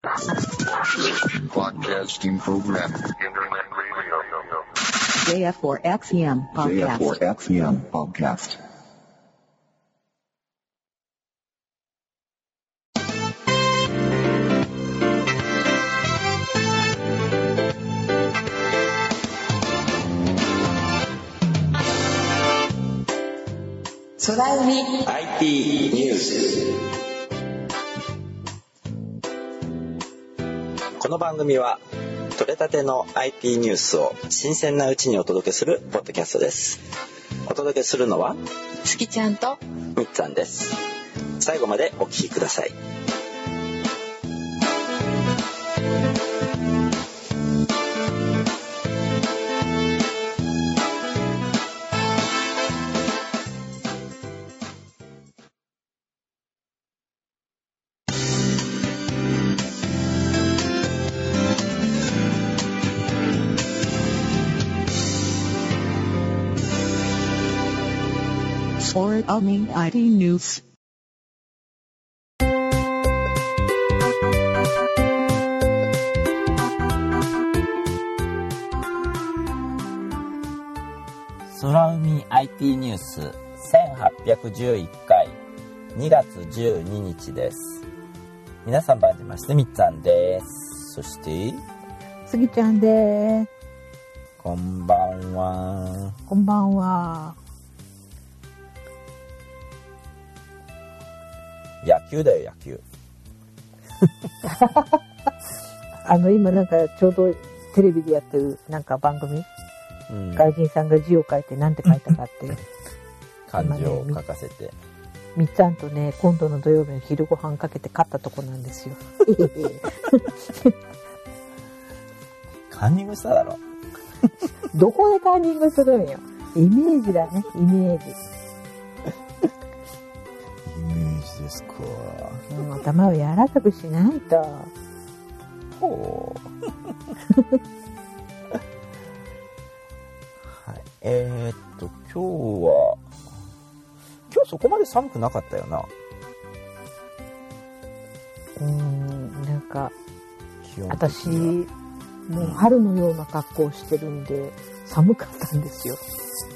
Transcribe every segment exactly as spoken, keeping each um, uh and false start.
Broadcasting program. Internet radio. ジェイエフフォーエックスエム podcast. ジェイエフフォーエックスエム podcast. Tsunami アイティー ニュース。この番組は取れたての アイティー ニュースを新鮮なうちにお届けするポッドキャストです。お届けするのはつきちゃんとみっつぁんです。最後までお聞きください。 Tsunami アイティー ニュース。 空海 アイティー ニュースせんはっぴゃくじゅういっかいにがつじゅうににちです。皆さんばんじましてみっつぁんです。そしてつぎちゃんです。 こんばんは。 こんばんは。 野球だよ、野球。 あの今なんかちょうどテレビでやってるなんか番組、うん、外人さんが字を書いてなんて書いたかって漢字を書かせて、 みっつぁんとね今度の土曜日の昼ご飯かけて勝ったとこなんですよ。 カンニングしただろ。 どこでカンニングするんよ。イメージだね、イメージ。 ですか。 うん、頭を柔らかくしないと。 ほう。はい。えー、っと今日は今日そこまで寒くなかったよな。 うーん、なんか私もう春のような格好をしてるんで寒かったんですよ。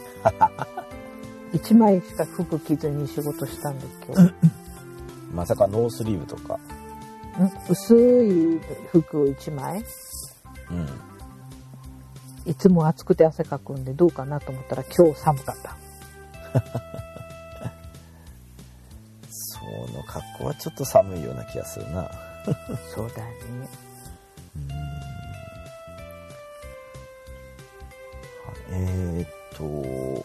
一枚しか服着ずに仕事したんだけど。 まさかノースリーブとか。 ん薄い服を一枚、うん、いつも暑くて汗かくんでどうかなと思ったら今日寒かった。 その格好はちょっと寒いような気がするな。 そうだね。 うんえー、っと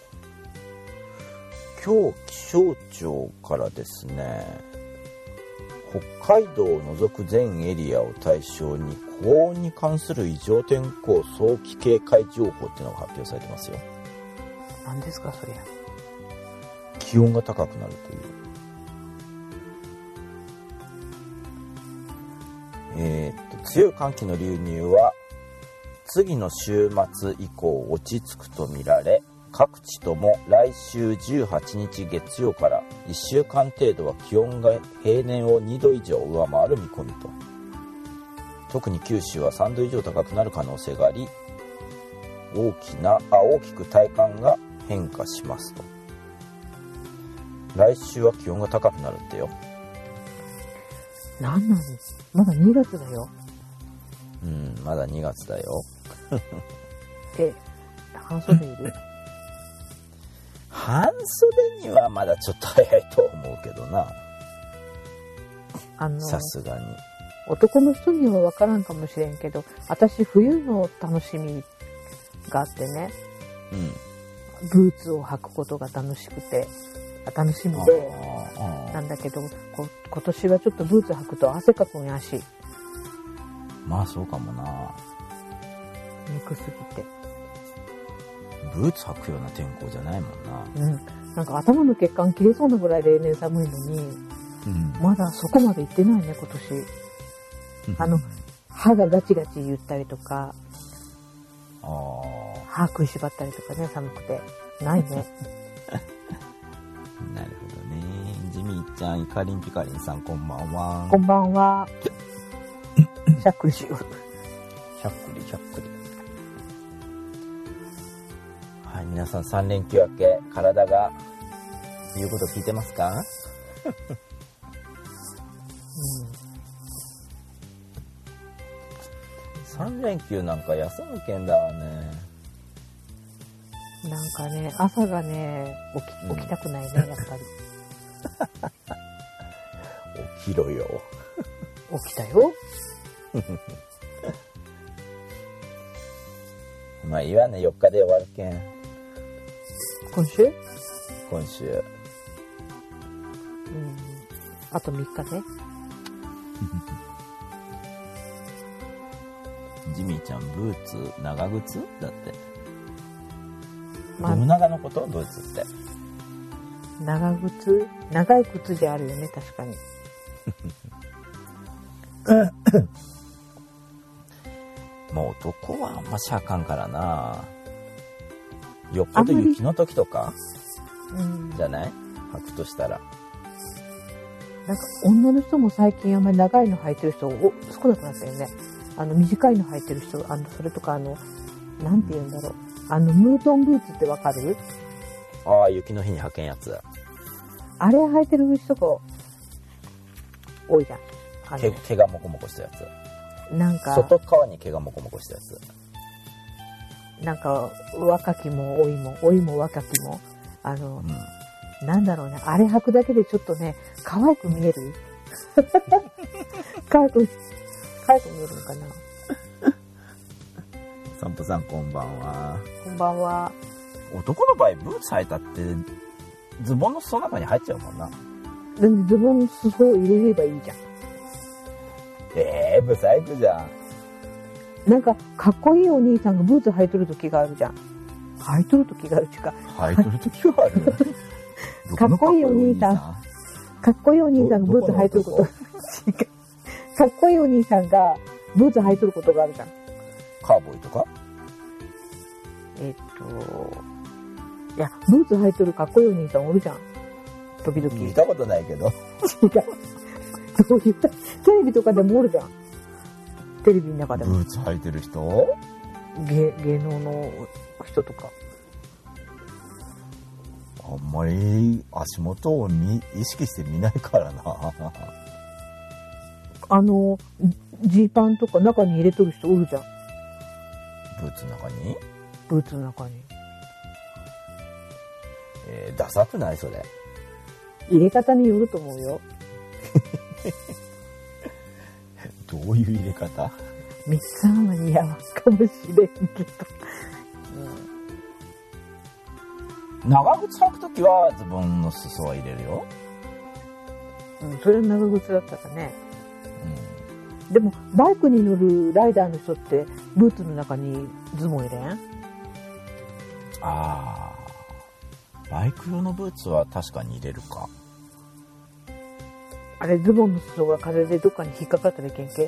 今日気象庁からですね、北海道を除く全エリアを対象に高温に関する異常天候早期警戒情報っていうのが発表されてますよ。 何ですかそりゃ。 気温が高くなるという。えー、っと強い寒気の流入は次の週末以降落ち着くとみられ、各地とも来週じゅうはちにち月曜からいっしゅうかん程度は気温が平年をにど以上上回る見込みと。特に九州はさんど以上高くなる可能性があり、大きなあ大きく体感が変化しますと。来週は気温が高くなるってよ。 なんなの？まだにがつだよ。 うん、まだにがつだよ。 え、半袖いる？ 半袖にはまだちょっと早いと思うけどな。 あのさすがに男の人には分からんかもしれんけど、私冬の楽しみがあってね、うん、ブーツを履くことが楽しくて楽しみでなんだけど、こ今年はちょっとブーツ履くと汗かくんやし。 まあそうかもな。 ぬくすぎてブーツ履くような天候じゃないもんな。 うん、なんか頭の血管切れそうなぐらい例年寒いのに、うん、まだそこまで行ってないね今年。あの歯がガチガチ言ったりとか、あ歯食いしばったりとかね、寒くてないね。 なるほどね。ジミーちゃん、イカリンピカリンさん、こんばんは。 こんばんは。 しゃっくりしよう。 しゃっくりしゃっくり。はい、皆さんさん連休明け、体が言うこと聞いてますか？さん連休なんか休むけんだわね。 なんかね、朝がね、起き、起きたくないね、やっぱり。 起きろよ。 起きたよ。 まあいいわね、よっかで終わるけん。 今週？ 今週。 うん。あとみっかね。 ジミーちゃん、ブーツ、長靴だって。 まあゴム長のこと？ブーツって。 長靴？長い靴じゃあるよね、確かに。 もう男はあんましゃあかんからな。よっぽど雪の時とかうん。 じゃない？履くとしたら。 なんか女の人も最近あんまり長いの履いてる人お少なくなったよね。あの短いの履いてる人、あのそれとかあのなんて言うんだろう、あのムートンブーツってわかる？ ああ、雪の日に履けんやつ。 あれ履いてる人が多いじゃん。あ毛の毛がモコモコしたやつ。 なんか外側に毛がモコモコしたやつ。 なんか若きも老いも老いも若きもあの、 うん、 なんだろうね、あれ履くだけでちょっとね可愛く見える。可愛く可愛く見えるのかな。 散歩さんこんばんは。 こんばんは。 男の場合ブーツ履いたってズボンの裾の中に入っちゃうもんな。 なんでズボンの裾を入れればいいじゃん。 ええー、ブサイクじゃん。 なんかかっこいいお兄さんがブーツ履いとる時があるじゃん。履いとる時があるっていうか、 履いてる時はある。 かっこいいお兄さんかっこいいお兄さんがブーツ履いとることかっこいいお兄さんがブーツ履いとることがあるじゃん。 カーボーイとか？ えっといやブーツ履いとるかっこいいお兄さんおるじゃん。時々。 見たことないけど。 違う。そういうテレビとかでもおるじゃん。テレビの中でも。 ブーツ履いてる人？ 芸芸能の人とか。 あんまり足元を見意識して見ないからな。 あのジーパンとか中に入れとる人おるじゃん。 ブーツの中に？ ブーツの中に。 えー、ダサくないそれ？ 入れ方によると思うよ。 どういう入れ方？ ミッツァンは似合わんかもしれんけど。 うん、長靴履くときはズボンの裾は入れるよ。 うん、それは長靴だったらね。うん。でもバイクに乗るライダーの人ってブーツの中にズボン入れん？ ああ、バイク用のブーツは確かに入れるか。 あれズボンの裾が風でどっかに引っかかったらいけんけ？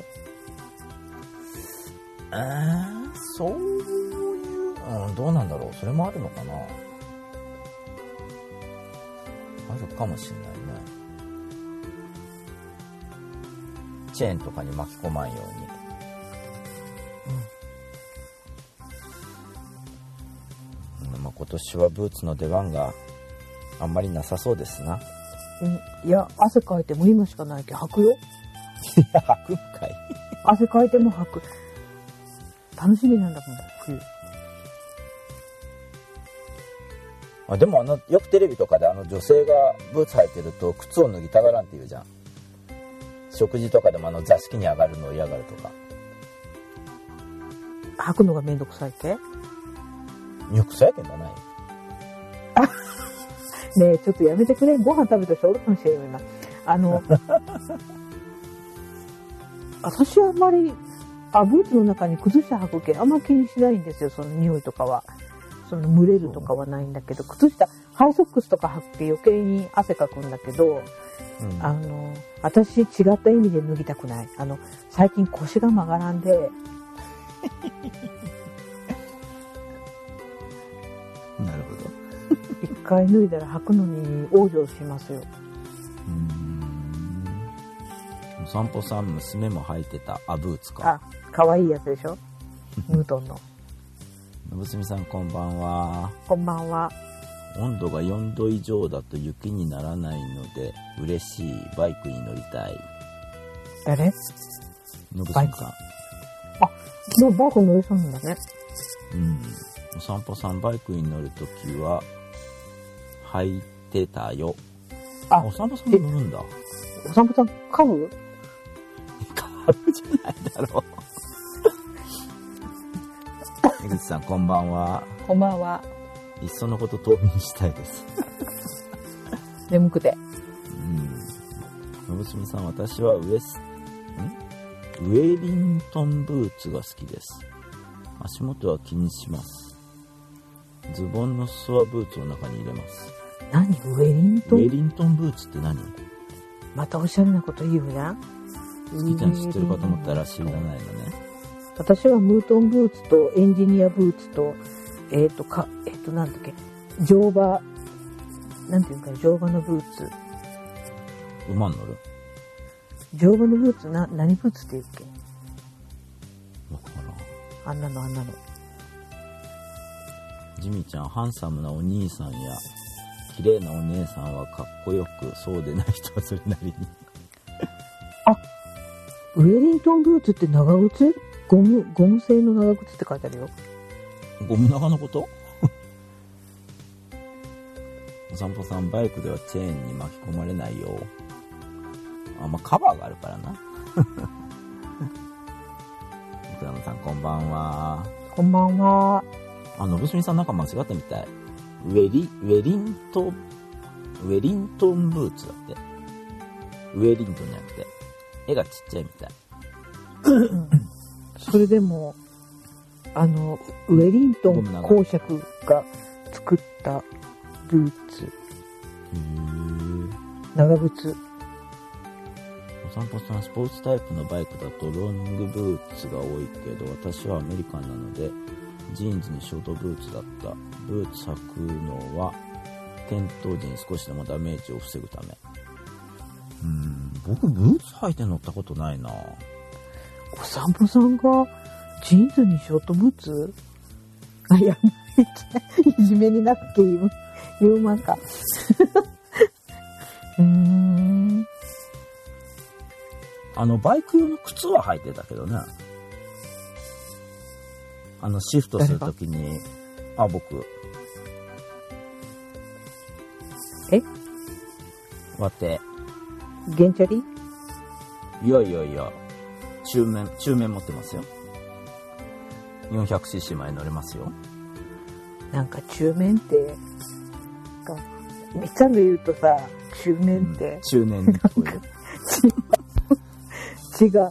えー、そういう、うん、どうなんだろう。それもあるのかな。あるかもしれないね。チェーンとかに巻き込まんように。うん、まあ、今年はブーツの出番があんまりなさそうですな。 うん、いや汗かいても今しかないけど履くよ。 いや、履くんかい。 汗かいても履く。楽しみなんだもん冬。 あ、でもあのよくテレビとかであの女性がブーツ履いてると靴を脱ぎたがらんって言うじゃん。食事とかでもあの座敷に上がるのを嫌がるとか。 履くのがめんどくさいけ？ よくさやけんだない。 ねえちょっとやめてくれ。ご飯食べた人おるかもしれんよな。あの私はあんまりあブーツの中に靴下履くけあんま気にしないんですよ。その匂いとかはその蒸れるとかはないんだけど、靴下ハイソックスとか履くけ余計に汗かくんだけど、うん、あの私違った意味で脱ぎたくない。あの最近腰が曲がらんでなるほど。 一回脱いだら履くのに往生しますよ。 うーん、 お散歩さん、娘も履いてた。あ、ブーツか。 あ、かわいいやつでしょムートンの。 のぶすみさん、こんばんは。 こんばんは。 温度がよんど以上だと雪にならないので嬉しい。バイクに乗りたい。 誰？ のぶすみさん。 あ、でもバイク乗れそうなんだね。 うん。お散歩さん、バイクに乗るときは履いてたよ。 あ、 お散歩さんも乗るんだ。 お散歩さん、カブ？ カブじゃないだろう。江口さん、こんばんは。 こんばんは。 いっそのこと冬眠したいです。 眠くて。 うん。のぶすみさん、私はウエス、んウェリントンブーツが好きです。足元は気にします。ズボンの裾はブーツの中に入れます。 何？ウェリントン？ ウェリントンブーツって何？ またおしゃれなこと言うじゃん。 好きちゃん知ってるかと思ったら知らないのね。 私はムートンブーツとエンジニアブーツと、えっ、ー、と、か、えっ、ー、と、なんだっけ、乗馬、なんていうか、乗馬のブーツ。 馬に乗る？ 乗馬のブーツ、な、何ブーツって言うっけ？ わからん。 あんなのあんなの。 ジミちゃん、ハンサムなお兄さんや綺麗なお姉さんはかっこよく、そうでない人はそれなりに。 あ、ウェリントンブーツって長靴？ゴム、ゴム製の長靴って書いてあるよ。 ゴム長のこと？お散歩さん、バイクではチェーンに巻き込まれないよ。あ、まあ、カバーがあるからな。福山さん、こんばんは。 こんばんは。 あ、のぶすみさんなんか間違ったみたい。ウェリ、ウェリントン、ウェリントンブーツだって。ウェリントンじゃなくて、絵がちっちゃいみたい。 それでも、あの、ウェリントン公爵が作ったブーツ。 へー。 長靴。 お散歩さん、スポーツタイプのバイクだとロングブーツが多いけど、私はアメリカンなので、ジーンズにショートブーツだった。ブーツ履くのは、転倒時に少しでもダメージを防ぐため。うーん、僕ブーツ履いて乗ったことないな。 お散歩さんがジーンズにショートブーツ？あ、やばい。いじめになって言う、言うまんか。うーん。 あの、バイク用の靴は履いてたけどね。あの、シフトするときに、あ、僕。 え？ わて。 ゲンチャリ？ いやいやいや、中面、中面持ってますよ。よんひゃくシーシー まで乗れますよ。 なんか中面って、かみっちゃんで言うとさ、中面って。 うん、中年に聞こえる。 違う。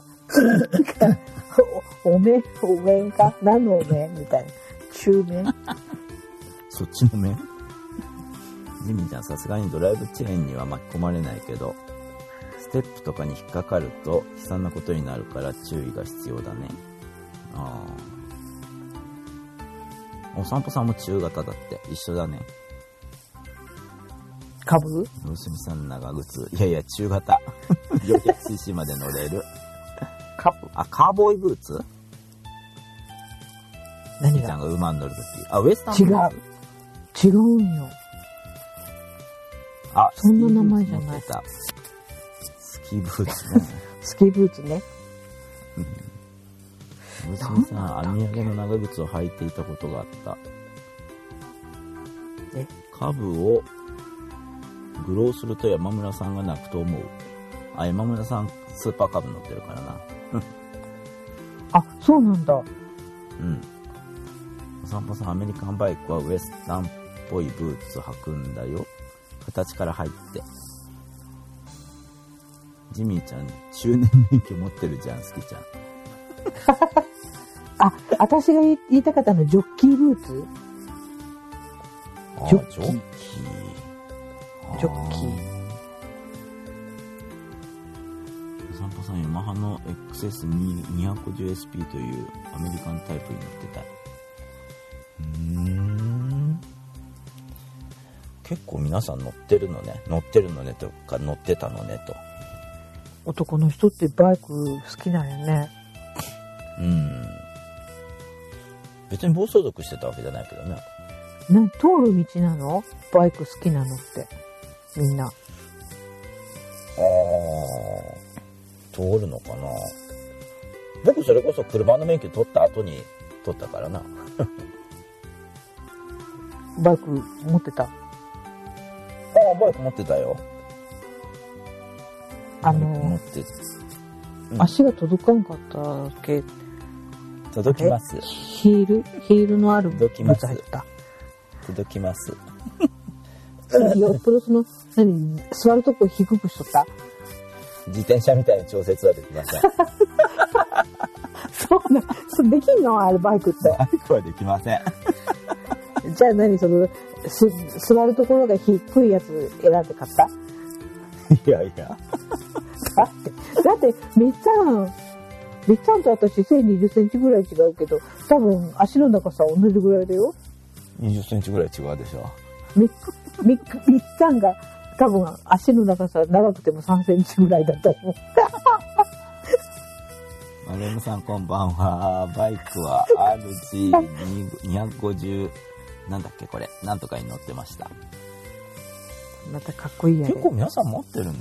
お、お面、お面か何のお面みたいな。中面そっちの面？ジミーちゃん、さすがにドライブチェーンには巻き込まれないけど、ステップとかに引っかかると悲惨なことになるから注意が必要だね。ああ。お散歩さんも中型だって一緒だね。 株？ 娘さん長靴。いやいや、中型。よんひゃくシーシー まで乗れる。 株？ あ、カーボーイブーツ？ 何が？ ちゃんが馬に乗るとき。あ、ウエスタン違う。違うんよ。 あ、 そんな名前じゃない。 スキーブーツね。 スキーブーツね。 娘さん、網上げの長靴を履いていたことがあった。 え？ カブをグローすると山村さんが泣くと思う。あ、山村さんスーパーカブ乗ってるからな。 あ、そうなんだ。 うん。お散歩さん、アメリカンバイクはウエスタンっぽいブーツ履くんだよ。形から入って。ジミーちゃん、中年免許持ってるじゃん、好きちゃん。 あ、私が言いたかったのはジョッキーブーツ？ あ、 ジョッキー。 ジョッキー。 ジョッキー。 お散歩さん、ヤマハの エックスエスにひゃくごじゅうエスピー というアメリカンタイプに乗ってたい。うーん。結構皆さん乗ってるのね。乗ってるのねとか、乗ってたのねと。 男の人ってバイク好きなんよね。 うん。別に暴走族してたわけじゃないけどね。 な、通る道なの？バイク好きなのって。みんな。ああ、通るのかな。僕それこそ車の免許取った後に取ったからな。 バイク持ってた？ああ、バイク持ってたよ。 あの持ってうん、足が届かんかったっけ？ 届きます。 ヒールヒールのある届きます。 入った届きます。 よっぽどその何座るとこ低くしとった？ 自転車みたいに調節はできません。 そうな、そうできんの？あれバイクって。 バイクはできません。 じゃあ何そのす座るところが低いやつ選んで買った？ いやいや。 だってだってみっちゃんみっちゃんと私背にじゅっセンチぐらい違うけど、多分足の長さは同じぐらいだよ。 にじゅっセンチぐらい違うでしょ。 みみみっちゃんが多分足の長さ長くてもさんセンチぐらいだったと思う。 マレムさんこんばんは。バイクは アールジーにひゃくごじゅう なんだっけこれなんとかに乗ってました。 またかっこいいやね。 結構皆さん持ってるね。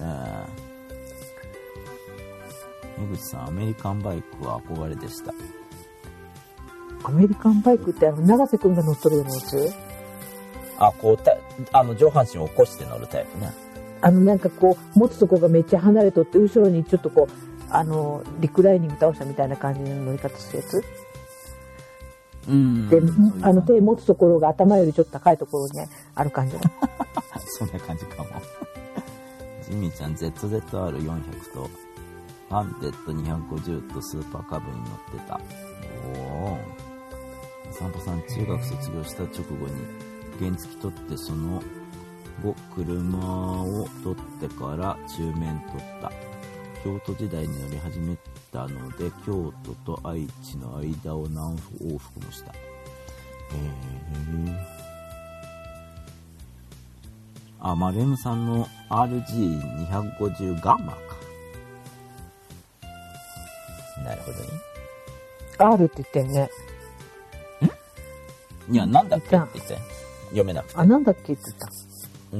江口さん、アメリカンバイクは憧れでした。 アメリカンバイクってあの永瀬くんが乗っとるようなやつ？ あ、こうたあの上半身を起こして乗るタイプね。 あのなんかこう持つとこがめっちゃ離れとって後ろにちょっとこうあのリクライニング倒したみたいな感じの乗り方するやつ。 うんで、あの手持つところが頭よりちょっと高いところに、ね、ある感じの。 そんな感じかも。ジミーちゃん ゼットゼットアールよんひゃく とバンデットにひゃくごじゅうとスーパーカブに乗ってた。おー。散歩さん中学卒業した直後に原付取ってその後車を取ってから中免取った。京都時代に乗り始めたので京都と愛知の間を何往復もした。へー。あ、マレムさんの アールジーにひゃくごじゅう ガンマか。なるほどね。 R って言ったよね。 んいや、なんだっけって言ったよ。読めなくて。 あ、なんだっけって言った。 うん。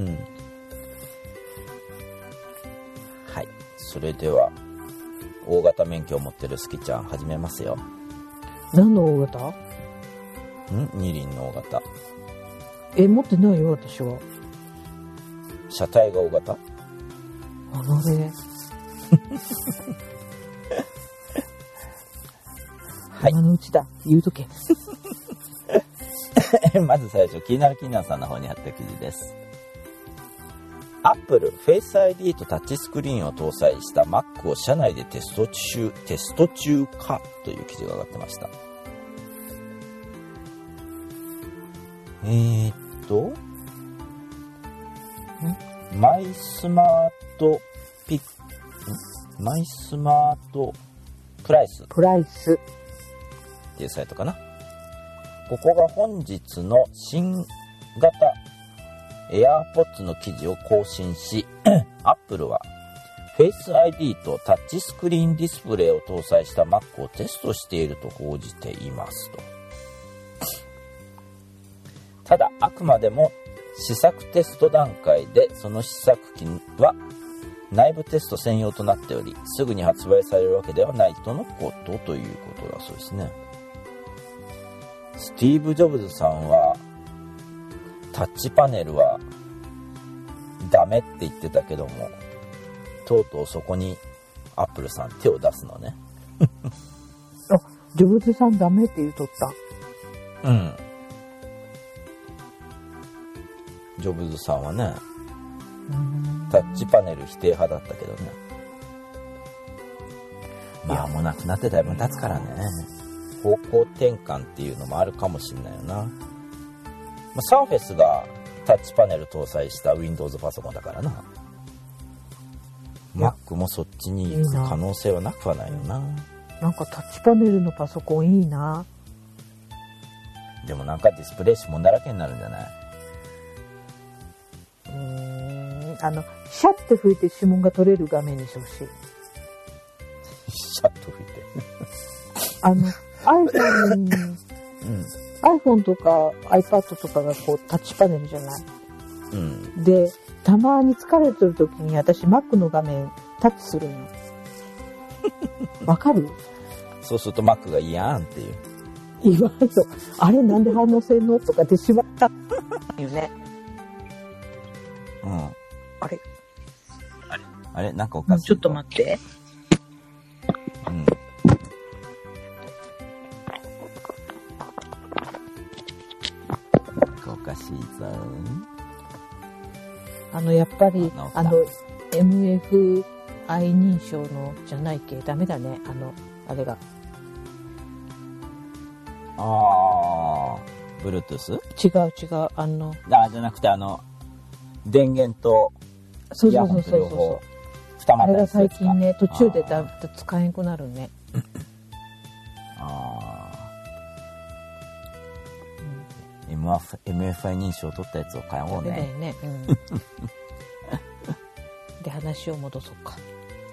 はい。それでは、大型免許を持ってるスキちゃん始めますよ。 何の大型？ ん二輪の大型。 え、持ってないよ、私は。 車体が大型？ あのね。 はい。 今のうちだ。言うとけ。 まず最初、気になる気になるさんの方にあった記事です。Apple Face アイディー とタッチスクリーンを搭載した Mac を社内でテスト中、テスト中かという記事が上がってました。えーっと、マイスマートピック、マイスマートプライスプライスっていうサイトかな。ここが本日の新型AirPods の記事を更新し、Apple は Face アイディー とタッチスクリーンディスプレイを搭載した Mac をテストしていると報じていますと。ただ、あくまでも試作テスト段階で、その試作機は内部テスト専用となっており、すぐに発売されるわけではないとのことということだそうですね。スティーブ・ジョブズさんはタッチパネルはダメって言ってたけども、とうとうそこにアップルさん手を出すのね。 あ、ジョブズさんダメって言うとった。 うん。ジョブズさんはね、タッチパネル否定派だったけどね。まあもうなくなってだいぶ経つからね。方向転換っていうのもあるかもしれないよな。まあ、サーフェスがタッチパネル搭載した Windows パソコンだからな。Mac もそっちに行く可能性はなくはないよな。 なんかタッチパネルのパソコンいいな。 でもなんかディスプレイ指紋だらけになるんじゃない？ うーん、あのシャッて吹いて指紋が取れる画面にしてほしい。 あの、iPhone、 うん。 iPhone とか iPad とかがこうタッチパネルじゃない。 うん。 で、たまに疲れてる時に私 Mac の画面タッチするの。わかる？ そうすると Mac がいやんっていう。 意外と、あれなんで反応せんのとかってしまったよね。 うん。 あれあれあれなんかおかしい。 ちょっと待って。 うん。なんかおかしいぞ。 あの、やっぱり、あの、エムエフアイ 認証のじゃないっけダメだね。あの、あれが。 あー、Bluetooth？ 違う違う、あの。 あ、じゃなくてあの、電源とイヤホンと両方二股あれがにするやつか。 最近ね、途中でだだ使えんくなるね。 あー、うん、エムエフ、エムエフアイ 認証を取ったやつを買おうだよね。 ね。うん、で、話を戻そうか。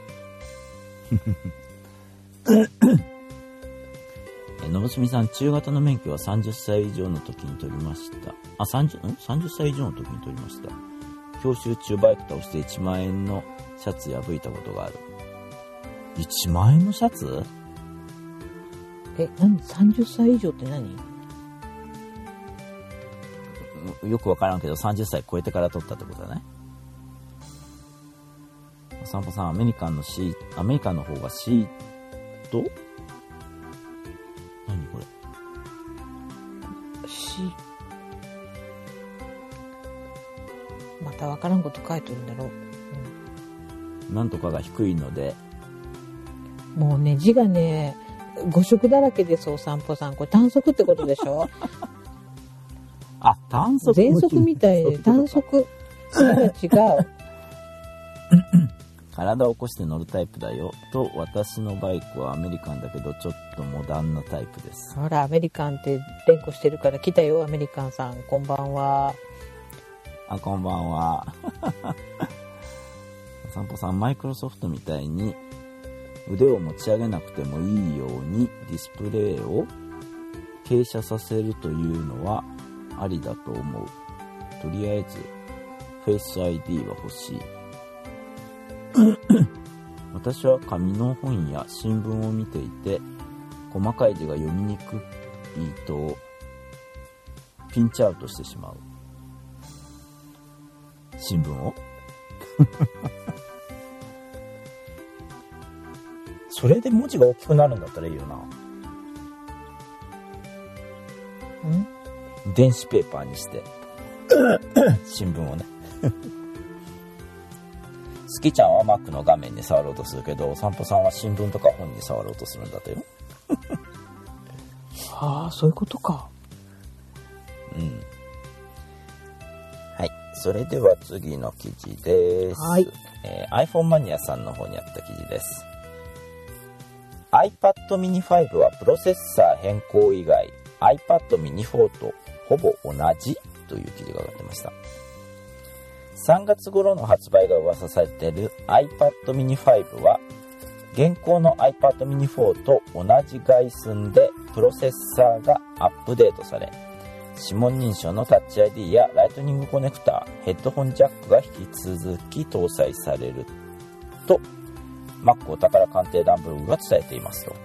のぶすみさん、中型の免許はさんじゅっさい以上の時に取りました。あ、30、ん ?さんじゅっ 歳以上の時に取りました。教習中バイク倒していちまん円のシャツ破いたことがある。いちまん円のシャツ？ え、何 ?さんじゅっ 歳以上って何？ よくわからんけどさんじゅっさい超えてから取ったってことだね。お散歩さん、アメリカンのシート、アメリカンの方がシート？何これ？ し、またわからんこと書いてるんだろう。 うん、なんとかが低いので。 もうね、字がね、誤色だらけです、お散歩さん。これ短足ってことでしょ？ あ、短足。 全足みたいで、短足。それは違う。 体を起こして乗るタイプだよと、私のバイクはアメリカンだけどちょっとモダンなタイプです。 ほら、アメリカンって連呼してるから来たよ、アメリカンさん。こんばんは。 あ、こんばんは。お散歩さん、マイクロソフトみたいに腕を持ち上げなくてもいいようにディスプレイを傾斜させるというのはありだと思う。とりあえずフェイス アイディー は欲しい。私は紙の本や新聞を見ていて、細かい字が読みにくいとピンチアウトしてしまう。新聞をそれで文字が大きくなるんだったらいいよな。 ん？ 電子ペーパーにして新聞をねスキちゃんは Mac の画面に触ろうとするけど、お散歩さんは新聞とか本に触ろうとするんだとよ。 ああ、そういうことか。 うん。はい。それでは次の記事です。 はい。 えー、iPhone マニアさんの方にあった記事です。iPad mini ファイブはプロセッサー変更以外 iPad mini フォーとほぼ同じという記事が上がってました。さんがつ頃の発売が噂されている iPad mini ファイブは現行の iPad mini フォーと同じ外寸でプロセッサーがアップデートされ、指紋認証のタッチ アイディー やライトニングコネクター、ヘッドホンジャックが引き続き搭載されると Mac お宝鑑定団ブログが伝えていますと。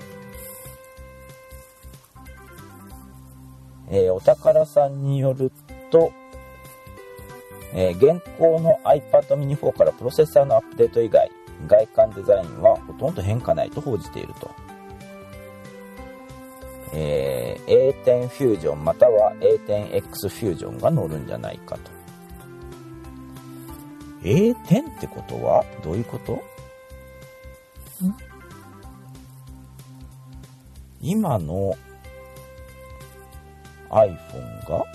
えー、お宝さんによると、えー、現行の iPad mini フォーからプロセッサーのアップデート以外、外観デザインはほとんど変化ないと報じていると。えー、エーテン フュージョンまたは エーテンエックス フュージョンが乗るんじゃないかと。エーテン ってことはどういうこと？ん？今の iPhone が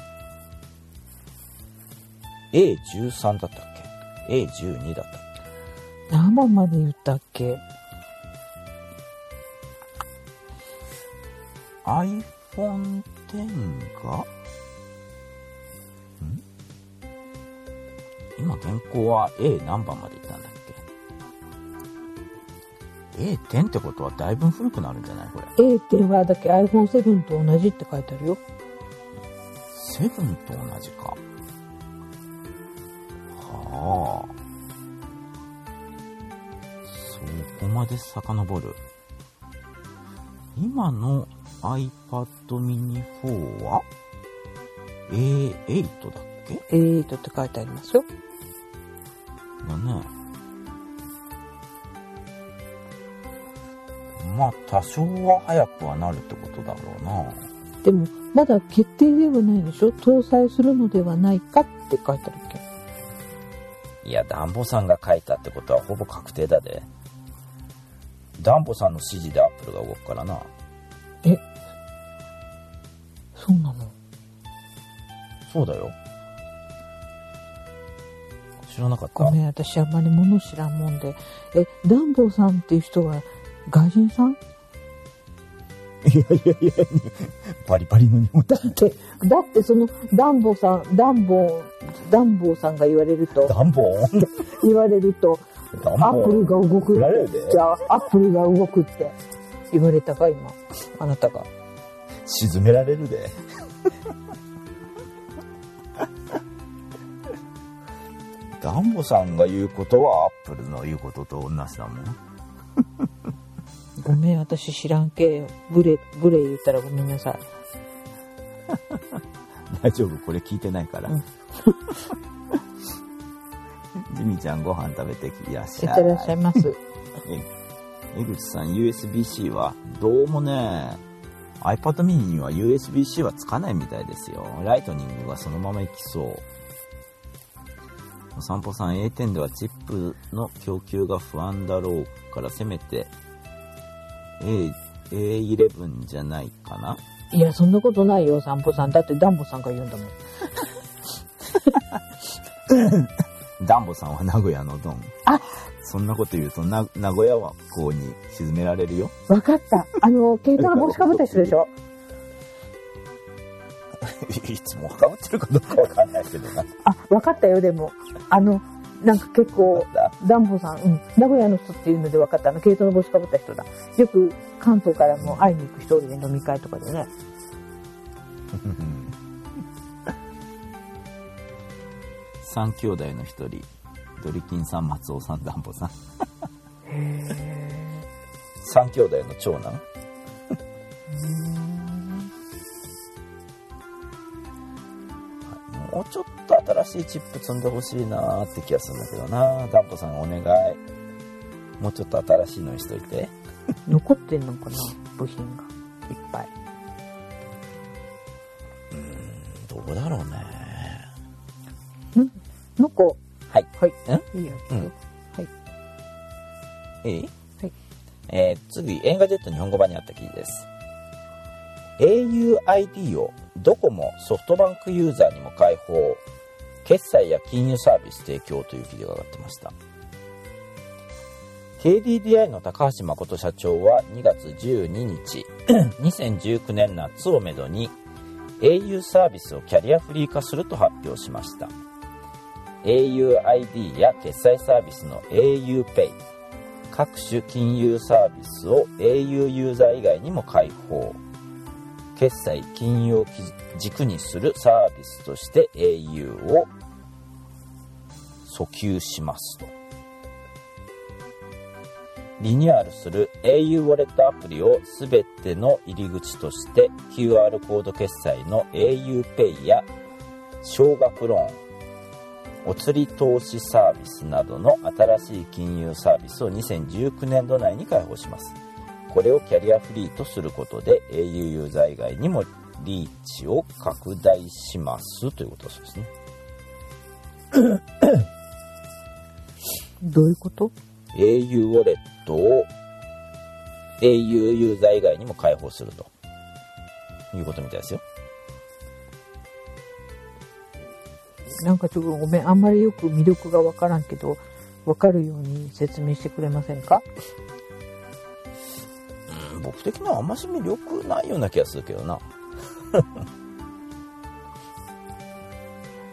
エーじゅうさん だったっけ？ エーじゅうに だったっけ？ 何番まで言ったっけ？ iPhone テンがん今現行は A 何番までいったんだっけ？ エーテン ってことはだいぶ古くなるんじゃないこれ。 エーテン はだけ アイフォンセブン と同じって書いてあるよ。 セブンと同じか。はあ。そこまで遡る。今の iPad mini フォー は エーエイト だっけ？ エーエイト って書いてありますよ。 だね。まあ多少は早くはなるってことだろうな。 でもまだ決定ではないでしょ。搭載するのではないかって書いてあるっけ。 いや、ダンボさんが書いたってことはほぼ確定だで。ダンボさんの指示でアップルが動くからな。 え、そうなの？ そうだよ。知らなかった？ ごめん、私あんまり物知らんもんで。え、ダンボさんっていう人は外人さん？ いやいやいや、バリバリの日本だって、だってそのダンボさん、ダンボ、ダンボさんが言われると、 ダンボ言われると、 ダンボアップルが動く。じゃあ、アップルが動くって言われたか、今。あなたが。 沈められるで。ダンボさんが言うことはアップルの言うことと同じだもん。 ごめん、私知らんけよ。ブレ、ブレ言ったらごめんなさい。 大丈夫、これ聞いてないから。うん、ジミちゃんご飯食べてきやしゃい。 いってらっしゃいます。 え、江口さん ユーエスビー-C はどうもね、iPad mini には ユーエスビー-C はつかないみたいですよ。ライトニングがそのままいきそう。お散歩さん エーテン ではチップの供給が不安だろうからせめて エーイレブン じゃないかな。 いや、そんなことないよ、散歩さん。だってダンボさんが言うんだもん。 ダンボさんは名古屋のドン。 あ、 そんなこと言うとな名古屋は港に沈められるよ。 わかった。あの毛糸の帽子かぶった人でしょ。 いつもかぶってるかどうかわかんないけどな。 あ、わかったよ。でもあのなんか結構ダンボさん、うん、名古屋の人っていうので分かった。あの毛糸の帽子かぶった人だ。よく関東からも会いに行く一人で飲み会とかでね。 三兄弟の一人、ドリキンさん、松尾さん、ダンボさん。 へー。 三兄弟の長男。もうちょっと新しいチップ積んでほしいなーって気がするんだけどな。ダンボさんお願い。もうちょっと新しいのにしといて。 残ってんのかな、部品がいっぱい。 うーん、どうだろうね。 んのこ。 はい。 はい。 んいいよ。 うん。 はい。 いい？ はい。 えー、次、エンガジェット日本語版にあった記事です。エーユーアイディー をドコモ、ソフトバンクユーザーにも開放、決済や金融サービス提供という記事が上がってました。ケーディーディーアイ の高橋誠社長はにがつじゅうににち、にせんじゅうきゅうねん夏をめどに エーユー サービスをキャリアフリー化すると発表しました。エーユーアイディー や決済サービスの エーユーペイ、各種金融サービスを エーユー ユーザー以外にも開放。決済金融を軸にするサービスとして エーユー を訴求しますと。リニューアルする エーユー ウォレットアプリをすべての入り口として キューアール コード決済の エーユーペイや少額ローン、お釣り投資サービスなどの新しい金融サービスをにせんじゅうきゅうねんど内に開放します。これをキャリアフリーとすることで エーユー ユーザー以外にもリーチを拡大しますということですね。 どういうこと？ エーユー ウォレットを エーユー ユーザー以外にも開放するということみたいですよ。 なんかちょっとごめん、あんまりよく魅力がわからんけど、わかるように説明してくれませんか？ うん、僕的にはあんまし魅力ないような気がするけどな。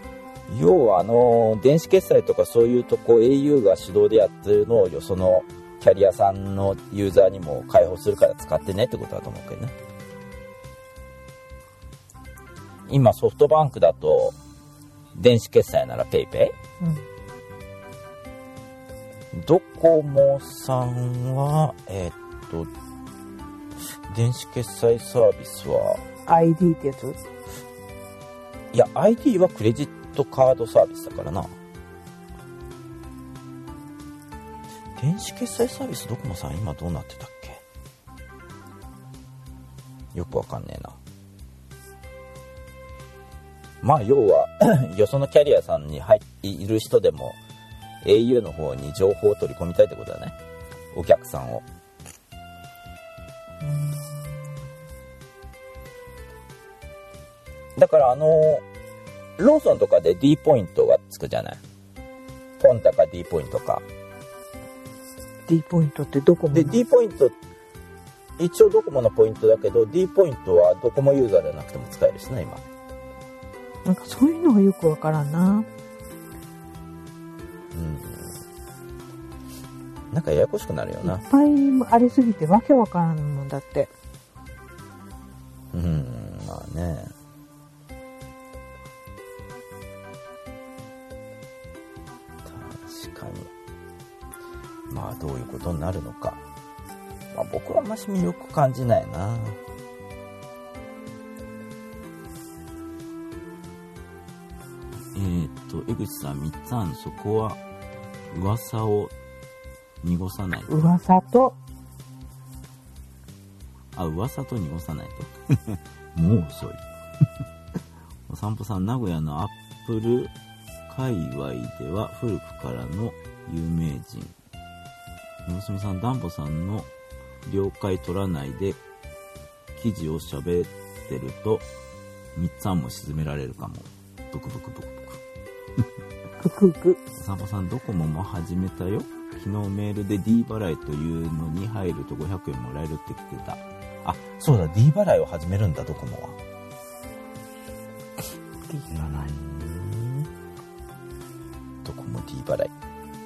要はあの電子決済とかそういうとこ エーユー が主導でやってるのをよそのキャリアさんのユーザーにも開放するから使ってねってことだと思うけどね。今ソフトバンクだと電子決済ならペイペイ、うん、ドコモさんはえー、っと電子決済サービスはアイディー ってやつ？ いや アイディー はクレジットカードサービスだからな。電子決済サービスドコモさん今どうなってたっけ？よくわかんねえな。まあ要はよそのキャリアさんに入いる人でも エーユー の方に情報を取り込みたいってことだね、お客さんを。だからあのローソンとかで D ポイントがつくじゃない。ポンタか D ポイントか。 D ポイントってドコモ？ で D ポイント一応ドコモのポイントだけど D ポイントはドコモユーザーじゃなくても使えるしね今。 なんかそういうのがよくわからんな。うん。 なんかややこしくなるよな。 いっぱいありすぎてわけわからんもんだって。 うん、まあね。確かに。まあどういうことになるのか。まあ僕はあんまし魅力感じないな。えー、っと江口さんみっつあん、そこは噂を濁さないと。 噂とあ噂と濁さないともう遅いお散歩さん、名古屋のアップル界隈では古くからの有名人。のすみさん、ダンボさんの了解取らないで記事を喋ってるとみっつあんも沈められるかも。ブクブクブクブクククク。 お散歩さん、ドコモも始めたよ。昨日メールで D 払いというのに入るとごひゃくえんもらえるって来てた。あ、そうだ D 払いを始めるんだドコモは。 D 払い、 ドコモ D 払い。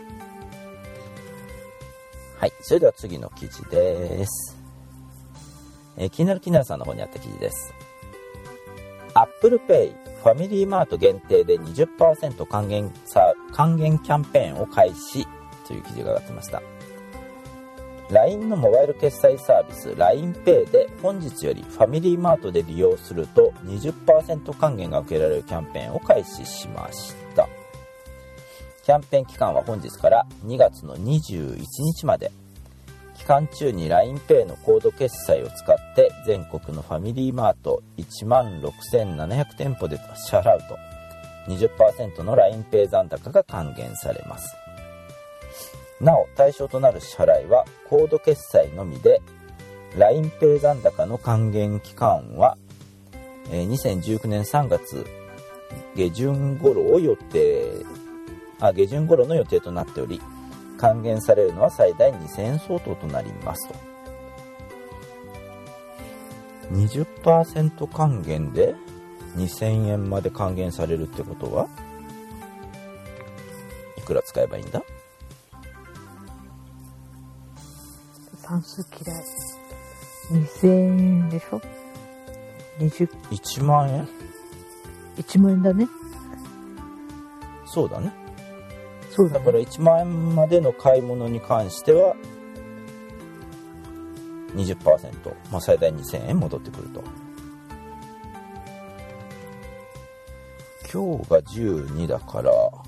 はい、それでは次の記事です。えー、気になる気になるさんの方にあった記事です。Apple Payファミリーマート限定で にじゅっパーセント 還元さ還元キャンペーンを開始という記事が上がってました。 ライン のモバイル決済サービス ラインペイ で本日よりファミリーマートで利用すると にじゅっパーセント 還元が受けられるキャンペーンを開始しました。キャンペーン期間は本日からにがつのにじゅういちにちまで。期間中に ラインペイ のコード決済を使って全国のファミリーマートいちまんろくせんななひゃくてんぽで支払うと にじゅっパーセント の ラインペイ 残高が還元されます。なお対象となる支払いはコード決済のみで ラインペイ 残高の還元期間はにせんじゅうきゅうねんさんがつ下旬頃を予定あ下旬頃の予定となっており、還元されるのは最大にせんえん相当となりますと。 にじゅっパーセント 還元でにせんえんまで還元されるってことはいくら使えばいいんだ？ 算数嫌い。にせんえんでしょ。にじゅういちまんえん？ いちまんえんだね。 そうだね。 そうだね。 だからいちまんえんまでの買い物に関しては にじゅっパーセント、まあ、最大にせんえん戻ってくると。今日がじゅうにだから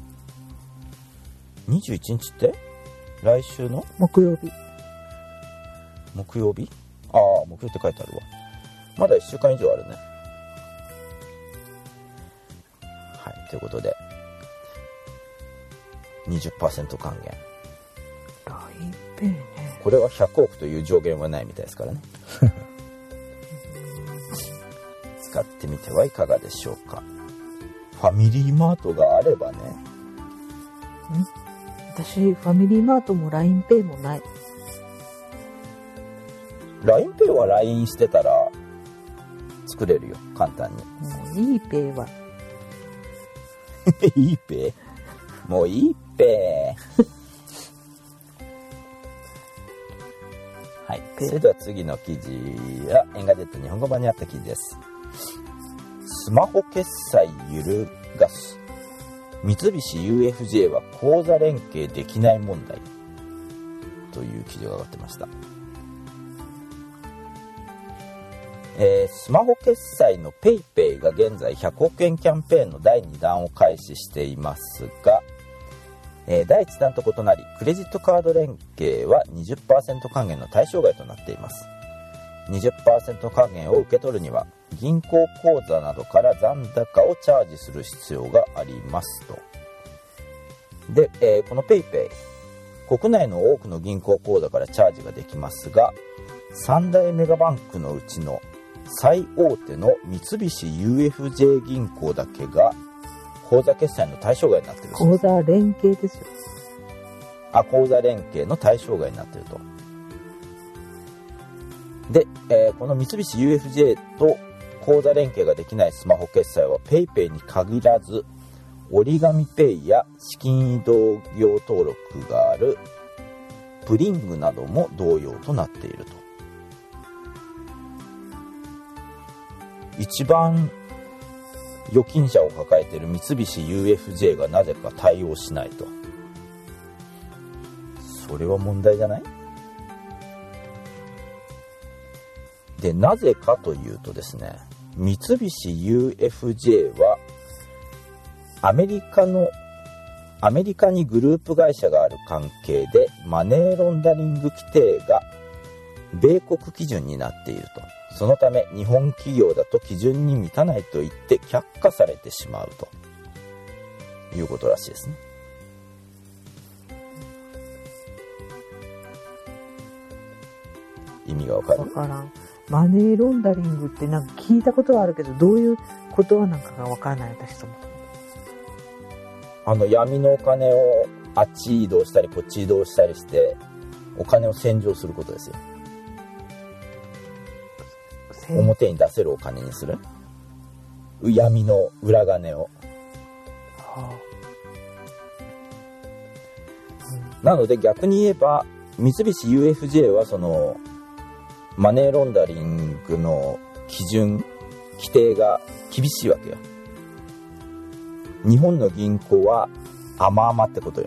にじゅういちにちって来週の木曜日。 木曜日？ああ、木曜って書いてあるわ。まだいっしゅうかん以上あるね。はい、ということで にじゅっパーセント 還元。 ラインペイね。 これはひゃくおくという上限はないみたいですからね。使ってみてはいかがでしょうか。ファミリーマートがあればね。ん？ 私ファミリーマートも ラインペイもない。 ラインペイ は ライン してたら作れるよ、簡単に。 もういいペイは。 いいペイ？もういいペイ。 はい、それでは次の記事はエンガジェット日本語版にあった記事です。スマホ決済揺るがす、三菱 ユーエフジェー は口座連携できない問題という記事が上がってました。えー、スマホ決済の PayPay が現在ひゃくおくえんキャンペーンのだいに弾を開始していますが、えー、だいいち弾と異なりクレジットカード連携は にじゅっパーセント 還元の対象外となっています。 にじゅっパーセント 還元を受け取るには銀行口座などから残高をチャージする必要がありますと。で、えー、この PayPay、 国内の多くの銀行口座からチャージができますが、三大メガバンクのうちの最大手の三菱 ユーエフジェー 銀行だけが口座決済の対象外になっているそうです。 口座連携ですよ。 あ、口座連携の対象外になっていると。で、えー、この三菱 ユーエフジェー と口座連携ができないスマホ決済は PayPay に限らず、折り紙ペイや資金移動業登録があるプリングなども同様となっていると。一番預金者を抱えている三菱 ユーエフジェー がなぜか対応しないと。それは問題じゃない？で、なぜかというとですね、三菱 ユーエフジェー はアメリカのアメリカにグループ会社がある関係でマネーロンダリング規定が米国基準になっていると。そのため日本企業だと基準に満たないと言って却下されてしまうということらしいですね。意味がわかる？ わからん。マネーロンダリングってなんか聞いたことはあるけど、どういうことはなんかがわからない、私とも。 あの闇のお金をあっち移動したりこっち移動したりしてお金を洗浄することですよ。表に出せるお金にする、闇の裏金を、はあ、うん、なので逆に言えば三菱 ユーエフジェー はそのマネーロンダリングの基準規定が厳しいわけよ。日本の銀行は甘々ってことよ。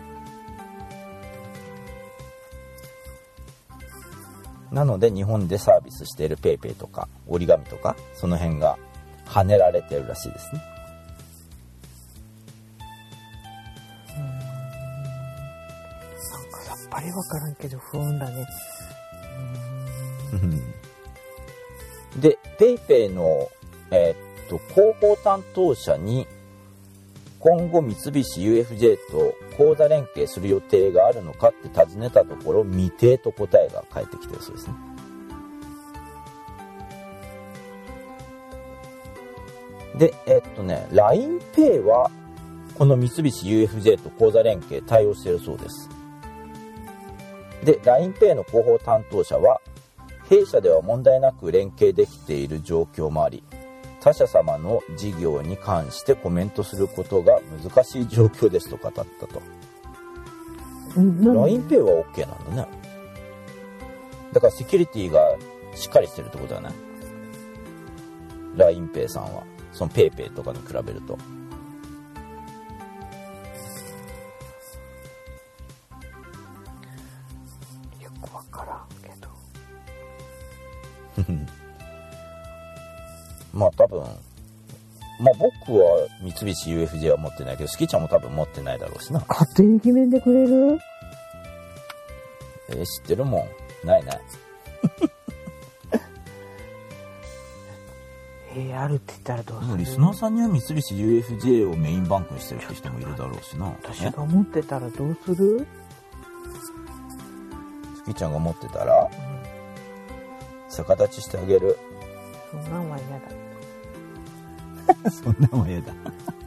なので日本でサービスしている PayPay とか折り紙とかその辺が跳ねられてるらしいですね。 うーん、なんかさっぱりわからんけど不穏だね。 うーんで PayPay の、えー、っと広報担当者に今後三菱 ユーエフジェー と口座連携する予定があるのかって尋ねたところ未定と答えが返ってきてるそうですね。で、えっとね ラインペイ はこの三菱 ユーエフジェー と口座連携対応しているそうです。で ラインペイ の広報担当者は弊社では問題なく連携できている状況もあり、他社様の事業に関してコメントすることが難しい状況ですと語ったと。ラインペイ は OK なんだね。だからセキュリティがしっかりしてるってことだね。ラインペイ さんはその PayPay とかに比べると。 よくわからんけど。 まあ多分、まあ僕は三菱 ユーエフジェー は持ってないけど、スキちゃんも多分持ってないだろうしな。 勝手に決めんでくれる？ えー、知ってるもん。ないない。 えー、あるって言ったらどうする？ でもリスナーさんには三菱 ユーエフジェー をメインバンクにしてるって人もいるだろうしな。 私が持ってたらどうする？ スキちゃんが持ってたら、うん、逆立ちしてあげる。 そんなんは嫌だ。 そんなんは嫌だ。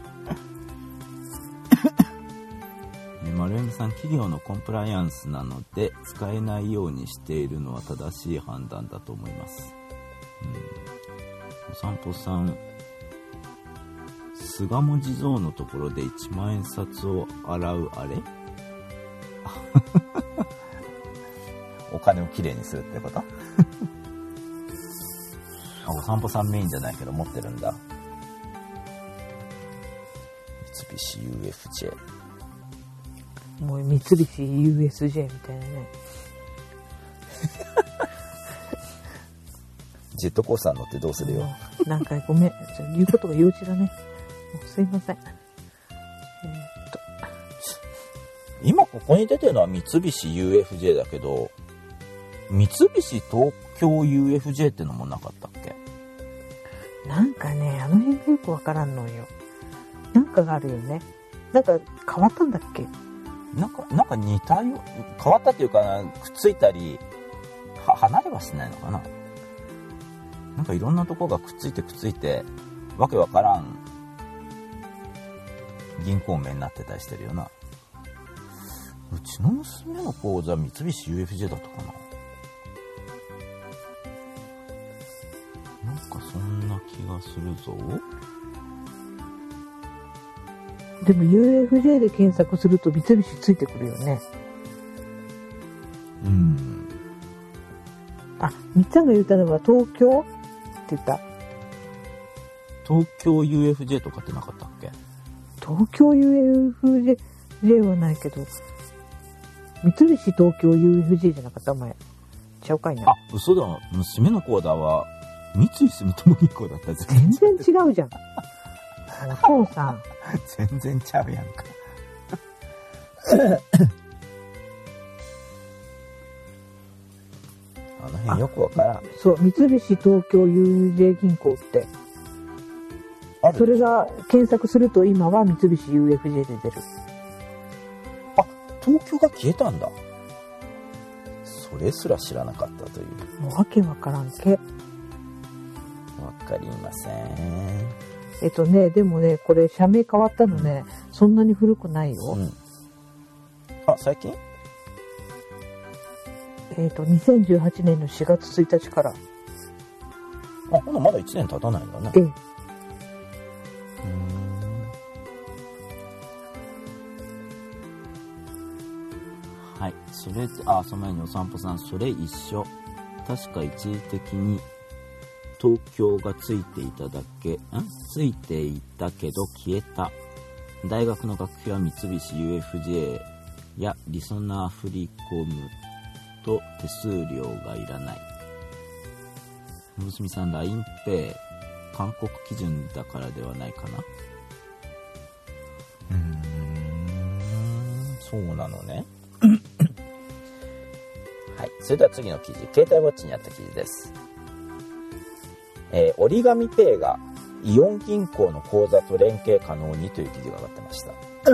丸山さん、企業のコンプライアンスなので使えないようにしているのは正しい判断だと思います。うん、お散歩さん、巣鴨地蔵のところでいちまん円札を洗うあれお金をきれいにするってことあ、お散歩さんメインじゃないけど持ってるんだ。三菱 ユーエフジェー。 もう三菱 ユーエスジェー みたいなね。 ジェットコースター乗ってどうするよ。 なんかごめん、言うことが幼稚だね。もうすいません。えー、っと今ここに出てるのは三菱 ユーエフジェー だけど、三菱東京 ユーエフジェー ってのもなかったっけ？ なんかね、あの辺がよくわからんのよ。なんかがあるよね。なんか変わったんだっけ？ なんか、なんか似たよ、変わったっていうかな、くっついたり、は離れはしないのかな。なんかいろんなとこがくっついてくっついて、わけわからん銀行名になってたりしてるよな。うちの娘の口座三菱 ユーエフジェー だったかな。なんかそんな気がするぞ。 でも ユーエフジェー で検索すると三菱ついてくるよね。 うん。 あ、みっちゃんが言ったのは東京って言った。 東京 ユーエフジェー とかってなかったっけ？ 東京 ユーエフジェー はないけど、三菱東京 ユーエフジェー じゃなかった前。ちゃうかいな。 あ、嘘だ。娘の口座は三井住友銀行だった。 全然違うじゃん。お父さん。 全然ちゃうやんか。あの辺よくわからん。 そう、三菱東京 ユーエフジェー 銀行って。 ある。 それが検索すると今は三菱 ユーエフジェー で出る。 あ、東京が消えたんだ。それすら知らなかったという。 もうわけわからんけ。 わかりません。 えっとね、でもね、これ社名変わったのね、うん、そんなに古くないよ。 うん、あ、最近？ えっと、にせんじゅうはちねんのしがつついたちから。 あ、ほなまだいちねん経たないんだね。 ええ。うーん。 はい。それ、あ、その前にお散歩さん、それ一緒。確か一時的に東京がついていただけ、んついていたけど消えた。大学の学費は三菱 ユーエフジェー やリソナー振り込むと手数料がいらない。のぶすみさん、ラインペイ、韓国基準だからではないかな。うーん、そうなのね。はい。それでは次の記事、携帯ウォッチにあった記事です。えー、折り紙ペイがイオン銀行の口座と連携可能にという記事が上がってました。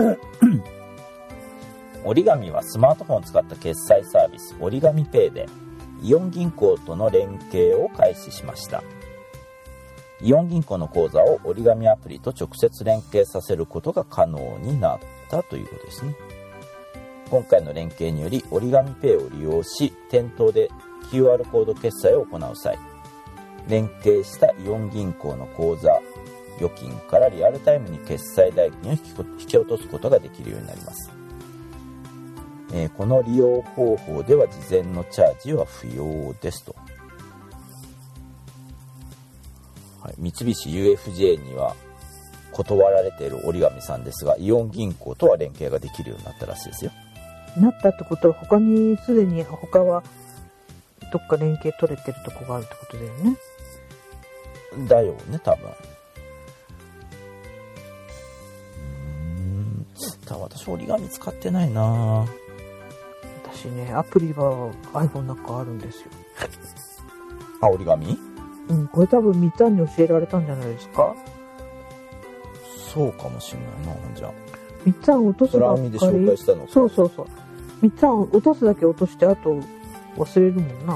折り紙はスマートフォンを使った決済サービス折り紙ペイでイオン銀行との連携を開始しました。イオン銀行の口座を折り紙アプリと直接連携させることが可能になったということですね。今回の連携により折り紙ペイを利用し店頭で キューアール コード決済を行う際、連携したイオン銀行の口座預金からリアルタイムに決済代金を引き落とすことができるようになります。えー、この利用方法では事前のチャージは不要ですと。はい、三菱 ユーエフジェー には断られている折り紙さんですが、イオン銀行とは連携ができるようになったらしいですよ。 なったってことは他にすでに他はどっか連携取れてるとこがあるってことだよね。 だよね、多分。うーん。ただ私折り紙使ってないな。 私ね、アプリは iPhone の中あるんですよ。 あ、折り紙？ うん、これ多分みっちゃんに教えられたんじゃないですか？ そうかもしれないな、じゃあ。 みっちゃん落とすばっかり。 ドラミで紹介したのか。 そうそうそう。みっちゃん落とすだけ落として、あと忘れるもんな。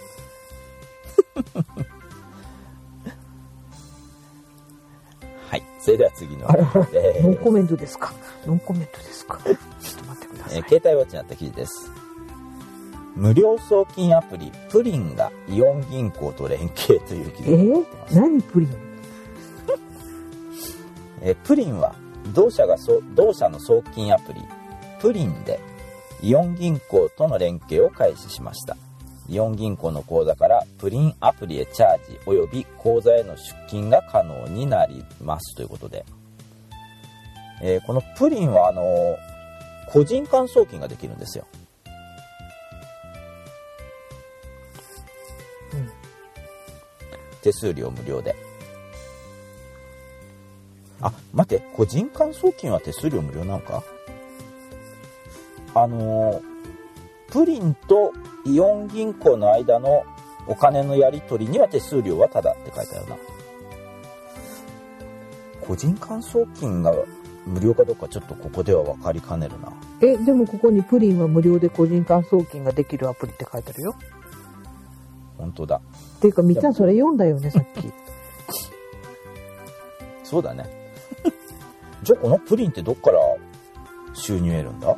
はい。それでは次の。 あら、えー、ノーコメントですか。ノーコメントですか。ちょっと待ってください。 えー、携帯ウォッチにあった記事です。無料送金アプリプリンがイオン銀行と連携という記事が出てます。 えー、何プリン？ えー、プリンは同社がそ同社の送金アプリプリンでイオン銀行との連携を開始しました。 イオン銀行の口座からプリンアプリへチャージおよび口座への出金が可能になりますということで、えー、このプリンはあのー、個人間送金ができるんですよ。 うん、 手数料無料で。あ、待って、個人間送金は手数料無料なのか。あのー、プリンとイオン銀行の間のお金のやり取りには手数料はタダって書いてあるな。個人間送金が無料かどうかちょっとここでは分かりかねるな。 え、でもここにプリンは無料で個人間送金ができるアプリって書いてあるよ。 本当だ。 っていうかみっちゃんそれ読んだよねさっき。 そうだね。じゃあこのプリンってどっから収入得るんだ？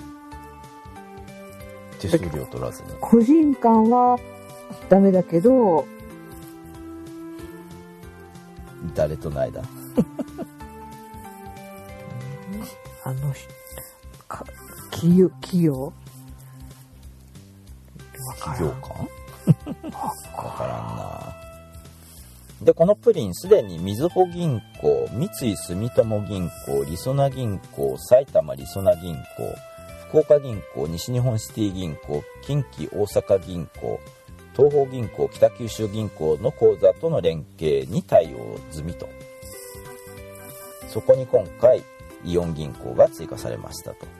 手数料取らずに。 個人間はダメだけど、 誰との間？ あのか企業企業わからん。 企業間？わからんな。でこのプリンすでにみずほ銀行、三井住友銀行、りそな銀行、埼玉りそな銀行、福岡銀行、西日本シティ銀行、近畿大阪銀行、東邦銀行、北九州銀行の口座との連携に対応済みと。そこに今回イオン銀行が追加されましたと。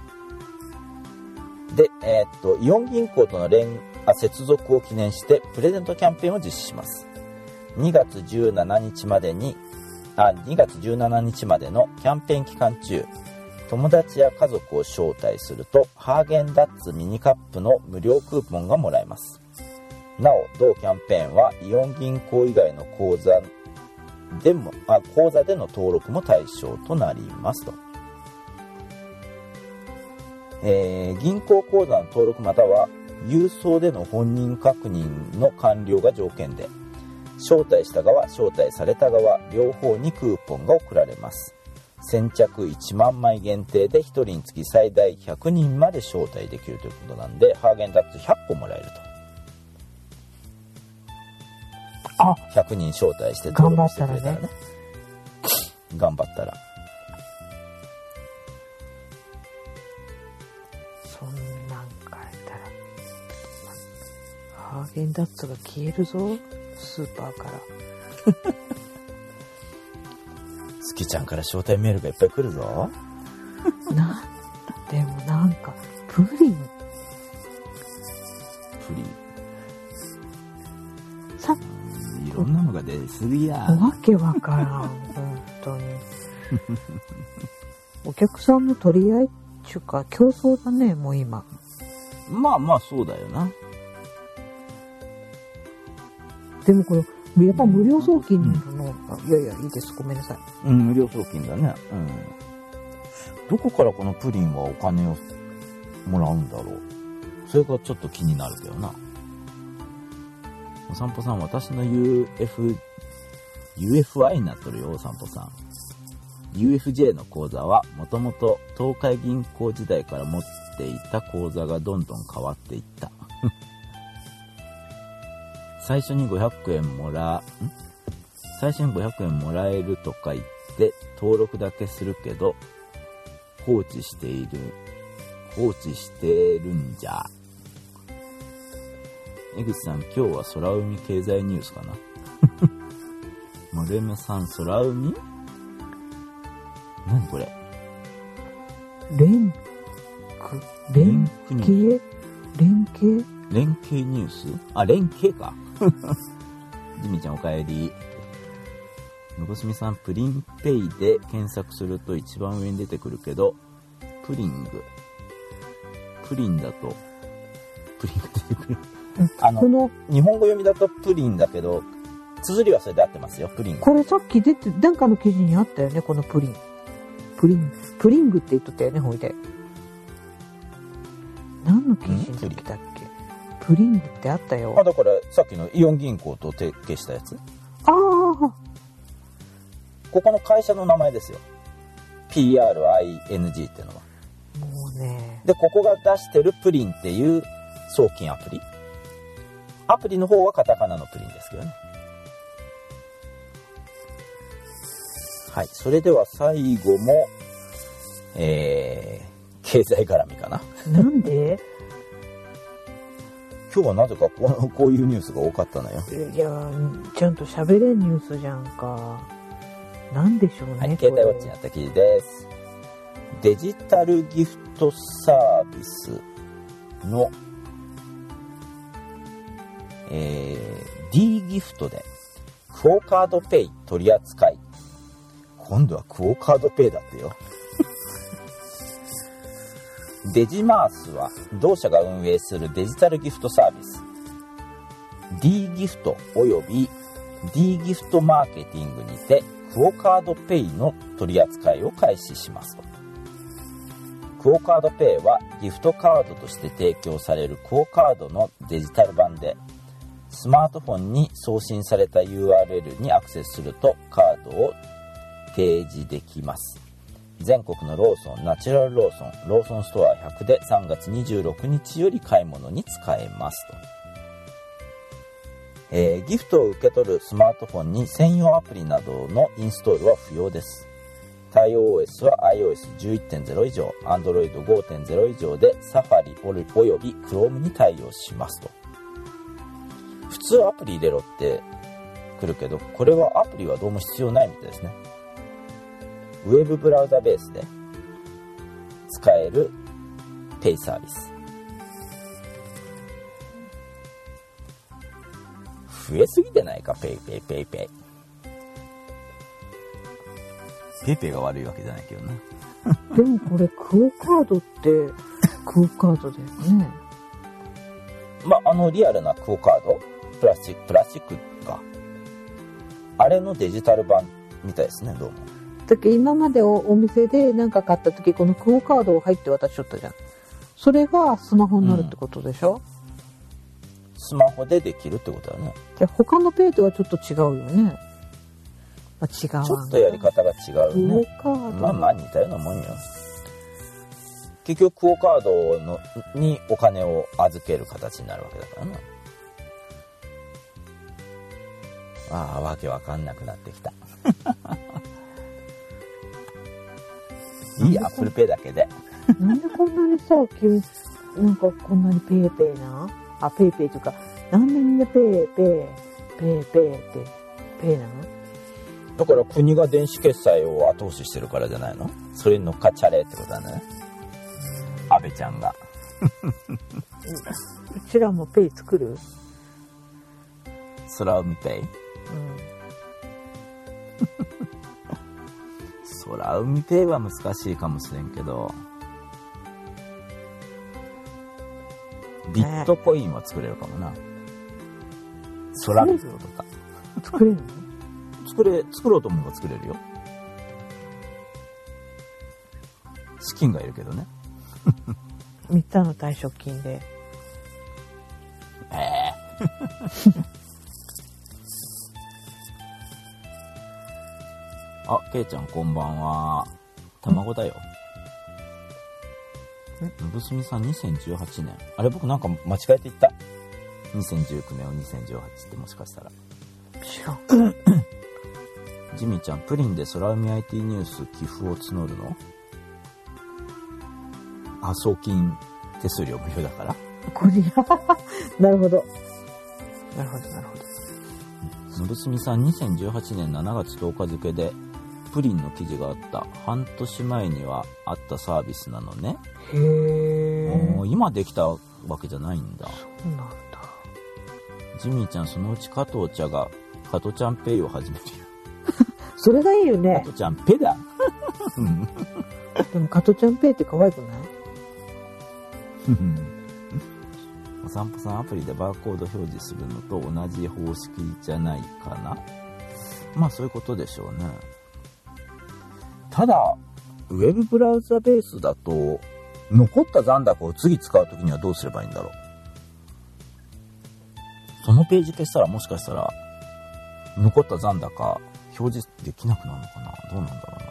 で、えー、っとイオン銀行との連あ接続を記念してプレゼントキャンペーンを実施します。にがつじゅうしちにちまでにあにがつじゅうしちにちまでのキャンペーン期間中、友達や家族を招待するとハーゲンダッツミニカップの無料クーポンがもらえます。なお同キャンペーンはイオン銀行以外の口座でもあ口座での登録も対象となりますと。えー、銀行口座の登録または郵送での本人確認の完了が条件で、招待した側、招待された側、両方にクーポンが送られます。先着いちまんまい限定でひとりにつき最大ひゃくにんまで招待できるということなんで、ハーゲンダッツひゃっこもらえると。 あ、 ひゃくにん招待して登録してくれたらね。頑張ったら。 そんなん書いたら、ハーゲンダッツが消えるぞ。スーパーからスキちゃんから招待メールがいっぱい来るぞ。 な、でもなんかプリンプリンさ、 いろんなのが出すぎや。 わけわからん本当に。お客さんの取り合いっちゅうか競争だねもう今。 まあまあそうだよな。 でもこれやっぱ無料送金なの、うん、いやいやいいですごめんなさい。 うん、無料送金だね。うん。どこからこのプリンはお金をもらうんだろう。それがちょっと気になるけどな。お散歩さん、私の ユーエフ ユーエフアイ になっとるよ、お散歩さん。ユーエフジェー の口座はもともと東海銀行時代から持っていた口座がどんどん変わっていった。最初にごひゃくえんもらん最初にごひゃくえんもらえるとか言って登録だけするけど放置している放置してるんじゃ。江口さん、今日は空海経済ニュースかな。丸山さん、空海何これ。 連区連携連携連携ニュース、あ、連携か。ジミちゃんおかえり。のこすみさん、プリンペイで検索すると一番上に出てくるけど、プリング。プリンだと、プリンが出てくる。あの、この日本語読みだとプリンだけど、綴りはそれで合ってますよ、プリン。 これさっき出て、なんかの記事にあったよね、このプリン。プリン、プリングって言っとったよね、ほいで。何の記事に来たっけ？プリングってあったよ。 あ、だからさっきのイオン銀行と提携したやつ。 ああ。 ここの会社の名前ですよ。ピーアールアイエヌジー っていうのは。 もうね。 で、ここが出してるプリンっていう送金アプリ。 アプリの方はカタカナのプリンですけどね。はい、それでは最後も、えー、経済絡みかな。 なんで？ 今日はなぜかこう、こういうニュースが多かったのよ。 いや、ちゃんと喋れんニュースじゃんか。なんでしょうね。 はい、携帯ウォッチにあった記事です。デジタルギフトサービスの、えー、D ギフトでクオカードペイ取り扱い。今度はクオカードペイだってよ。デジマースは同社が運営するデジタルギフトサービス D ギフトおよび D ギフトマーケティングにてクオカードペイの取り扱いを開始しますと。クオカードペイはギフトカードとして提供されるクオカードのデジタル版で、スマートフォンに送信された ユーアールエル にアクセスするとカードを提示できます。全国のローソン、ナチュラルローソン、ローソンストアひゃくでさんがつにじゅうろくにちより買い物に使えますと。えー、ギフトを受け取るスマートフォンに専用アプリなどのインストールは不要です。対応 オーエス は アイオーエスじゅういってんゼロ 以上、Androidごてんゼロ 以上で Safari および Chrome に対応しますと。普通アプリ入れろって来るけど、これはアプリはどうも必要ないみたいですね。ウェブブラウザベースで使えるペイサービス。増えすぎてないか、ペイペイペイペイ。ペイペイが悪いわけじゃないけどね。 でもこれクオカードってクオカードだよね。 まあ、あのリアルなクオカード、プラスチック、プラスチックか。あれのデジタル版みたいですね、どうも。 だけど今まで お, お店で何か買った時、このクオカードを入って渡しちゃったじゃん。それがスマホになるってことでしょ、うん、 スマホでできるってことだね。 じゃあ他のペイとはちょっと違うよね。まあ、違う。 ちょっとやり方が違うよね。 クオカード。 まあまあ似たようなもんよ。結局クオカードのにお金を預ける形になるわけだからね。ああ、わけわかんなくなってきた。いいアップルペイだけで。 なんでこんなにさ、急なんかこんなにペイペイなあ、ペイペイというか、なんでみんなペイペイ、ペイペイってペイなの？ だから国が電子決済を後押ししてるからじゃないの？それに乗っかっちゃれってことだね。安倍ちゃんが。 うちらもペイ作る？ 空海ペイ？うん。空海ペイは難しいかもしれんけど、ビットコインは作れるかもな。空海とか。 作れるの？ 作れ、作ろうと思えば作れるよ。資金がいるけどね。 みっつの退職金で。 ええー。あ、ケイちゃんこんばんは。卵だよ。のぶすみさんにせんじゅうはちねん。あれ僕なんか間違えて言った。にせんじゅうきゅうねんをにせんじゅうはちってもしかしたら。 知らん。 ジミーちゃん、プリンで空海 アイティー ニュース寄付を募るの？あ、送金手数料無料だから。 これなるほど。なるほど、なるほど。 のぶすみさん、にせんじゅうはちねんしちがつとおか付でプリンの記事があった。半年前にはあったサービスなのね。 へー。 今できたわけじゃないんだ。 そうなんだ。 ジミーちゃん、そのうち加藤茶が加藤ちゃんペイを始めるよ。 それがいいよね。 加藤ちゃんペだ。 でも加藤ちゃんペイって可愛くない？ お散歩さん、アプリでバーコード表示するのと同じ方式じゃないかな。まあそういうことでしょうね。ただウェブブラウザベースだと残った残高を次使うときにはどうすればいいんだろう。そのページ消したらもしかしたら残った残高表示できなくなるのかな。どうなんだろう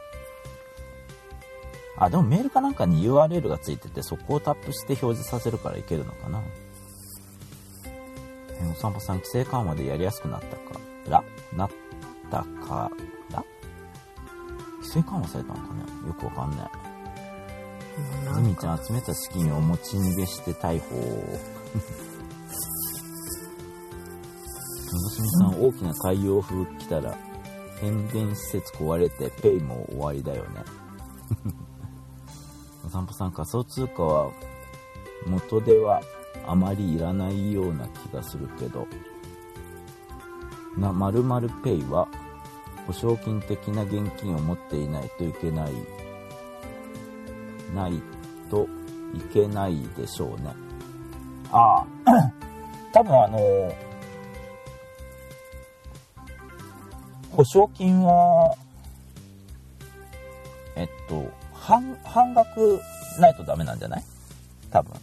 な。あ、でもメールかなんかに ユーアールエル がついてて、そこをタップして表示させるからいけるのかな。 えー、お散歩さん、規制緩和でやりやすくなったからなったから規制緩和されたのかね、よくわかんない。ズミちゃん、集めた資金を持ち逃げして逮捕。のぞしみさん、大きな海洋風来たら変電施設壊れてペイも終わりだよね。お散歩さん、仮想通貨は元ではあまりいらないような気がするけどな、〇〇ペイは保証金的な現金を持っていないといけないないといけないでしょうね。ああ多分あの保証金はえっと半半額ないとダメなんじゃない？多分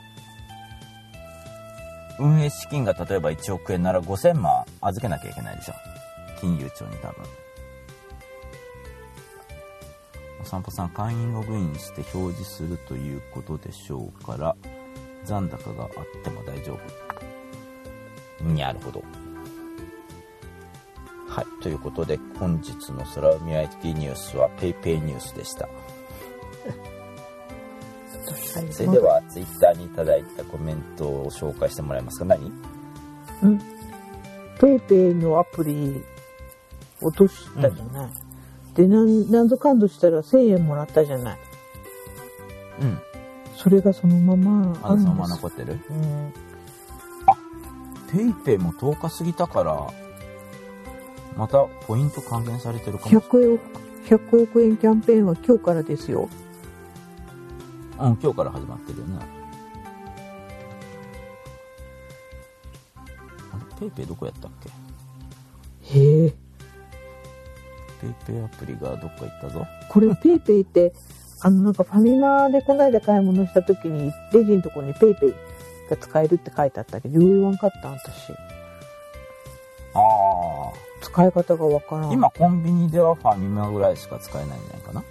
運営資金が例えばいちおくえんならごせんまん預けなきゃいけないでしょ、金融庁に。多分お散歩さん、会員ログインして表示するということでしょうから残高があっても大丈夫。なるほど。はい、ということで本日の空海 アイティー ニュースはペイペイニュースでした。それではツイッターにいただいたコメントを紹介してもらえますか。何？ ん？ペイペイのアプリ落としたじゃない。うん、でなんなんぞかんぞしたらせんえんもらったじゃない。 うん。 それがそのままあるんです。あ、そのまま残ってる。うん。あ、ペイペイもとおか過ぎたからまたポイント還元されてるかもしれない。ひゃくおく、 ひゃくおくえんキャンペーンは今日からですよ。 うん、今日から始まってるよね。あれ、ペイペイどこやったっけ？へえ。 ペイペイアプリがどっか行ったぞ。 これペイペイってあのなんかファミマでこないだ買い物した時にレジのところにペイペイが使えるって書いてあったけど、よう言わんかった私。 ああ。 使い方がわからん。 今コンビニではファミマぐらいしか使えないんじゃないかな。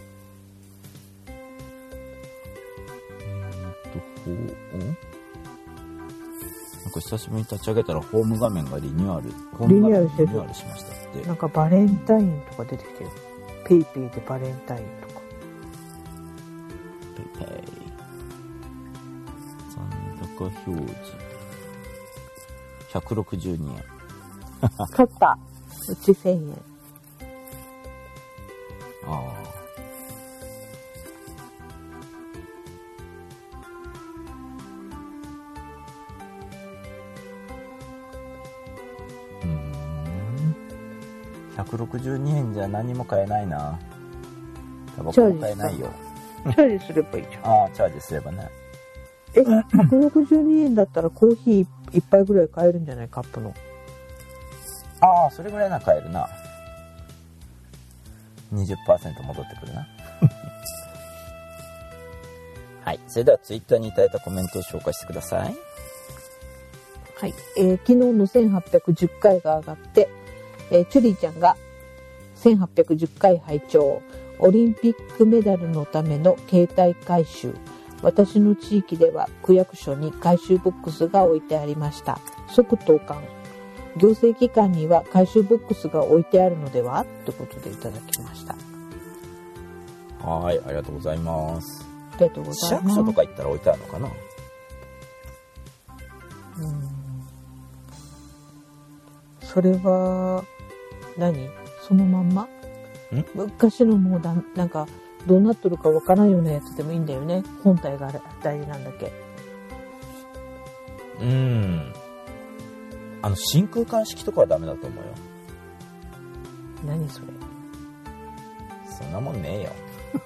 なんか久しぶりに立ち上げたらホーム画面がリニューアルホーム画面リニューアルしましたって。 なんかバレンタインとか出てきてる。ペイペイでバレンタインとか。 ペイペイ残高表示ひゃくろくじゅうにえん。 買った。うちせんえん。 ああ。ひゃくろくじゅうにえんじゃ何も買えないな。タバコも買えないよ。 チャージすればいいじゃん。 ああ、チャージすればね。 え、ひゃくろくじゅうにえんだったらコーヒーいっぱいぐらい買えるんじゃない？カップの。 ああ、それぐらいなら買えるな。にじゅっパーセント 戻ってくるな。はい。それではツイッターにいただいたコメントを紹介してください。 はい。えー、昨日のせんはっぴゃくじゅっかいが上がって、えー、チュリーちゃんがせんはっぴゃくじゅっかい拝聴。オリンピックメダルのための携帯回収。私の地域では区役所に回収ボックスが置いてありました。即投函。行政機関には回収ボックスが置いてあるのではということでいただきました。 はい、ありがとうございます。 ありがとうございます。 市役所とか行ったら置いてあるのかな。うん。 それは何？そのまんま？ ん？ 昔のもうだなんかどうなっとるかわからんようなやつでもいいんだよね。本体が大事なんだけ。 うーん。あの真空管式とかはダメだと思うよ。 何それ？ そんなもんねえよ。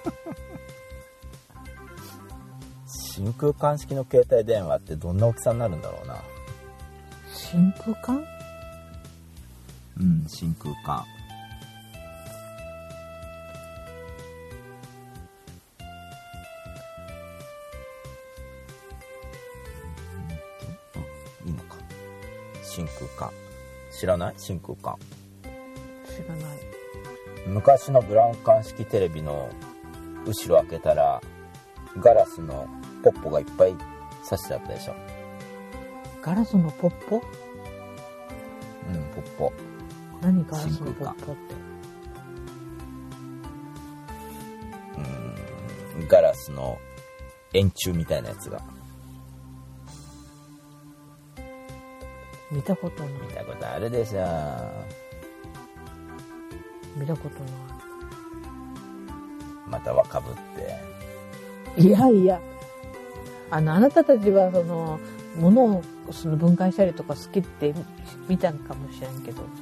真空管式の携帯電話ってどんな大きさになるんだろうな。 真空管？ うん、真空管。いいのか。真空管。知らない？真空管。 知らない。 昔のブラウン管式テレビの後ろ開けたらガラスのポッポがいっぱい刺してあったでしょ。 ガラスのポッポ？ うん、ポッポ。 何ガラスのポッポって？ うん、ガラスの円柱みたいなやつが。 見たことない。 見たことあるでしょ。 見たことない。 また若ぶって。 いやいや、あの、あなたたちはその、物をその分解したりとか好きって見たんかもしれんけど。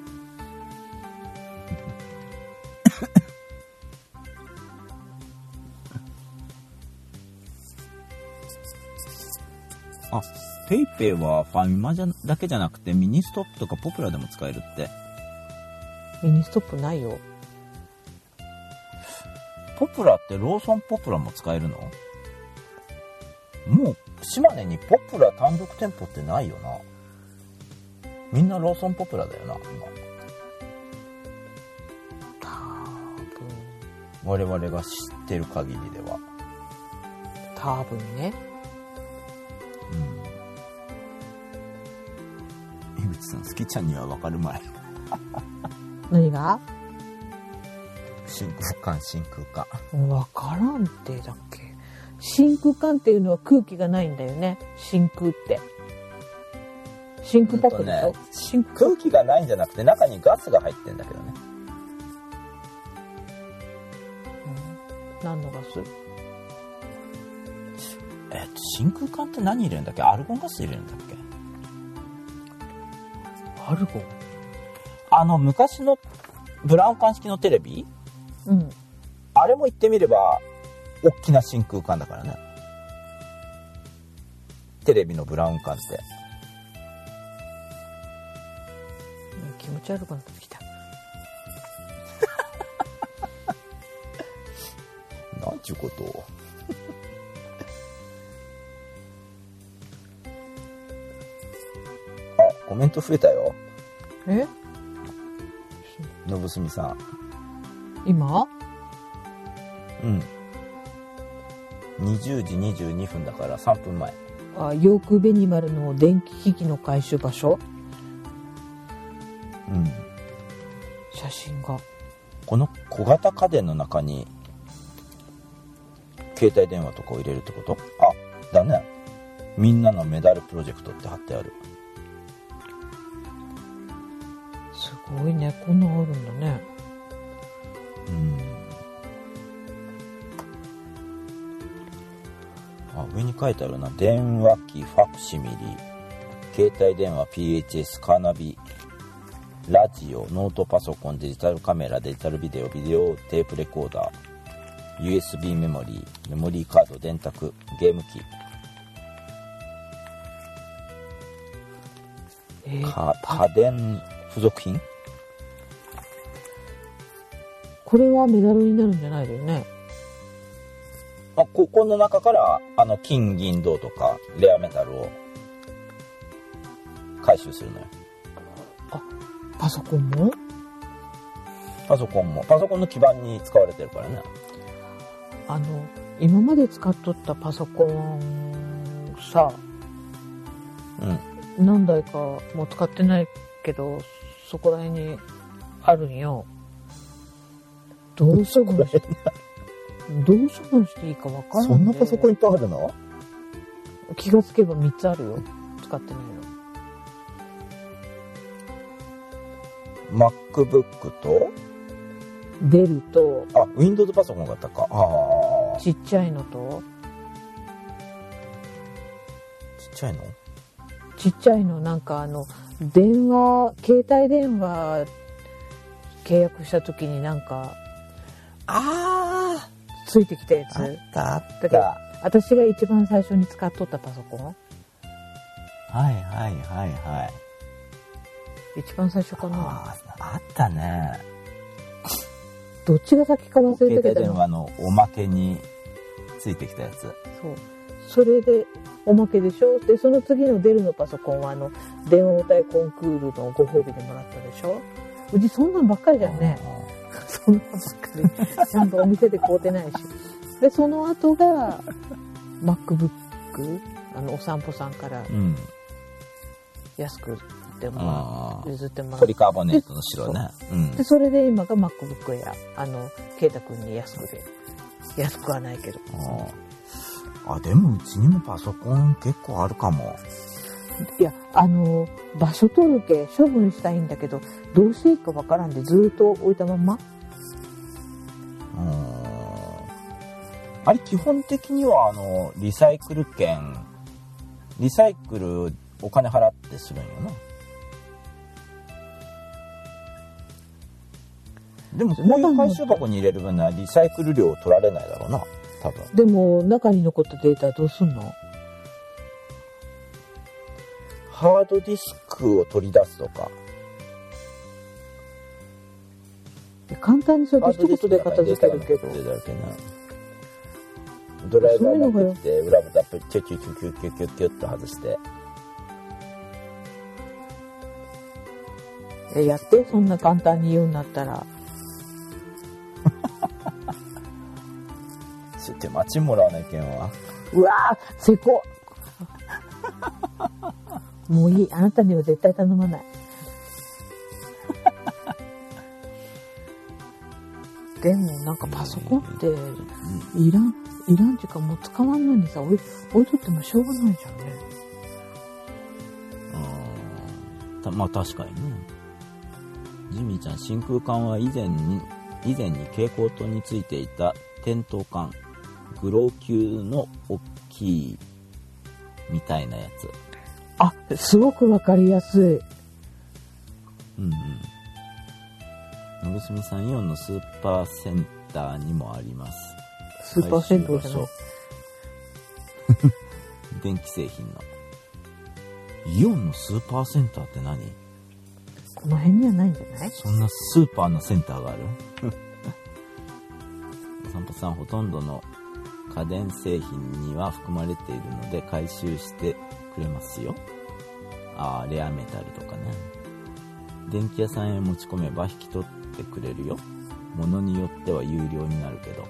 あ、ペイペイはファミマじゃだけじゃなくてミニストップとかポプラでも使えるって。 ミニストップないよ。 ポプラってローソンポプラも使えるの？もう島根にポプラ単独店舗ってないよな。みんなローソンポプラだよな、今。 多分。 我々が知ってる限りでは。 多分ね。 うん。井口さん、好きちゃんには分かるまい。 何が？ 真空管、真空管。 わからんってだっけ。真空管っていうのは空気がないんだよね。真空って。真空ポップでしょ、 ね、 真空空気がないんじゃなくて中にガスが入ってんだけどね。 うん、何のガス？ えっと、真空管って何入れるんだっけ？アルゴンガス入れるんだっけ？ アルゴン？ あの、昔のブラウン管式のテレビ？ うん。 あれも言ってみれば、大きな真空管だからね。テレビのブラウン管って。 気持ち悪くなってきた。 なんちゅうことを。あ、コメント増えたよ。 え？ のぶすみさん。 今？ うん。にじゅうじにじゅうにふんだからさんぷんまえ。 あ、ヨークベニマルの電気機器の回収場所？ うん。 写真が。 この小型家電の中に携帯電話とかを入れるってこと？あ、だね。みんなのメダルプロジェクトって貼ってある。 すごいね、こんなんあるんだね。 うん。あ、上に書いてあるな。電話機、ファクシミリ、携帯電話、ピーエイチエス、カーナビ、ラジオ、ノートパソコン、デジタルカメラ、デジタルビデオ、ビデオテープレコーダー、ユーエスビー メモリー、メモリーカード、電卓、ゲーム機、 えー、 か家電付属品。 これはメダルになるんじゃないだよね。 あ、ここの中からあの金銀銅とかレアメタルを回収するのよ。 あ、パソコンも？ パソコンもパソコンの基板に使われてるからね。 あの今まで使っとったパソコンさ、 うん、 何台かもう使ってないけどそこら辺にあるんよ。どう処分しどう処分していいか分からんね。 そんなパソコンいっぱいあるの？ 気がつけばみっつあるよ。使ってないの。MacBook とデルと、 あ、Windows パソコンがあったか。ああ。 ちっちゃいのと、 ちっちゃいの？ ちっちゃいのなんかあの電話携帯電話契約した時になんかああついてきたやつ。 あったあった。 だから私が一番最初に使っとったパソコン。 はいはいはいはい。 一番最初かな。 ああったね。 どっちが先か忘れたけど。 携帯電話のおまけについてきたやつ。 そう。それでおまけでしょ。でその次のデルのパソコンはあの電話応対コンクールのご褒美でもらったでしょ。うちそんなんばっかりだよね。そんなんばっかり。ちゃんとお店で買うてないし。でその後が MacBook、あのお散歩さんから安くでも譲ってもらって、 ポリカーボネートの白ね。 うん、でそれで今が MacBook Air、 あの圭太君に安くで、安くはないけど。 ああ、でもうちにもパソコン結構あるかも。 いや、あの場所取るけ処分したいんだけど、どうしていいかわからんでずっと置いたまんま。 うん、あれ基本的にはあのリサイクル券、リサイクルお金払ってするんよな。でもこういう回収箱に入れる分にはリサイクル料を取られないだろうな、多分。 でも中に残ったデータどうすんの？ ハードディスクを取り出すとか。 簡単にそれで一言で片付けるけど。 ドライバー持ってきて裏蓋キュッキュッキュッキュッキュッキュッキュッキュッと外して。 え、やって、そんな簡単に言うんだったら。 ちょっと待ちもらわないけんわ。 うわぁ、せこ。もういい、あなたには絶対頼まない。でもなんかパソコンっていらん、いらんっていうかもう使わんのにさ、置い、置いとってもしょうがないじゃんね。 うん、まあ確かにね。ジミーちゃん、真空管は以前に以前に蛍光灯についていた点灯管、グロー級の大きいみたいなやつ。 あ、すごくわかりやすい。 うんうん。のぶすみさん、イオンのスーパーセンターにもあります。 スーパーセンターじゃない。 電気製品の。イオンのスーパーセンターって何？ この辺にはないんじゃない？ そんなスーパーのセンターがある？お散歩さん、ほとんどの家電製品には含まれているので回収してくれますよ。あー、レアメタルとかね。電気屋さんへ持ち込めば引き取ってくれるよ。物によっては有料になるけど。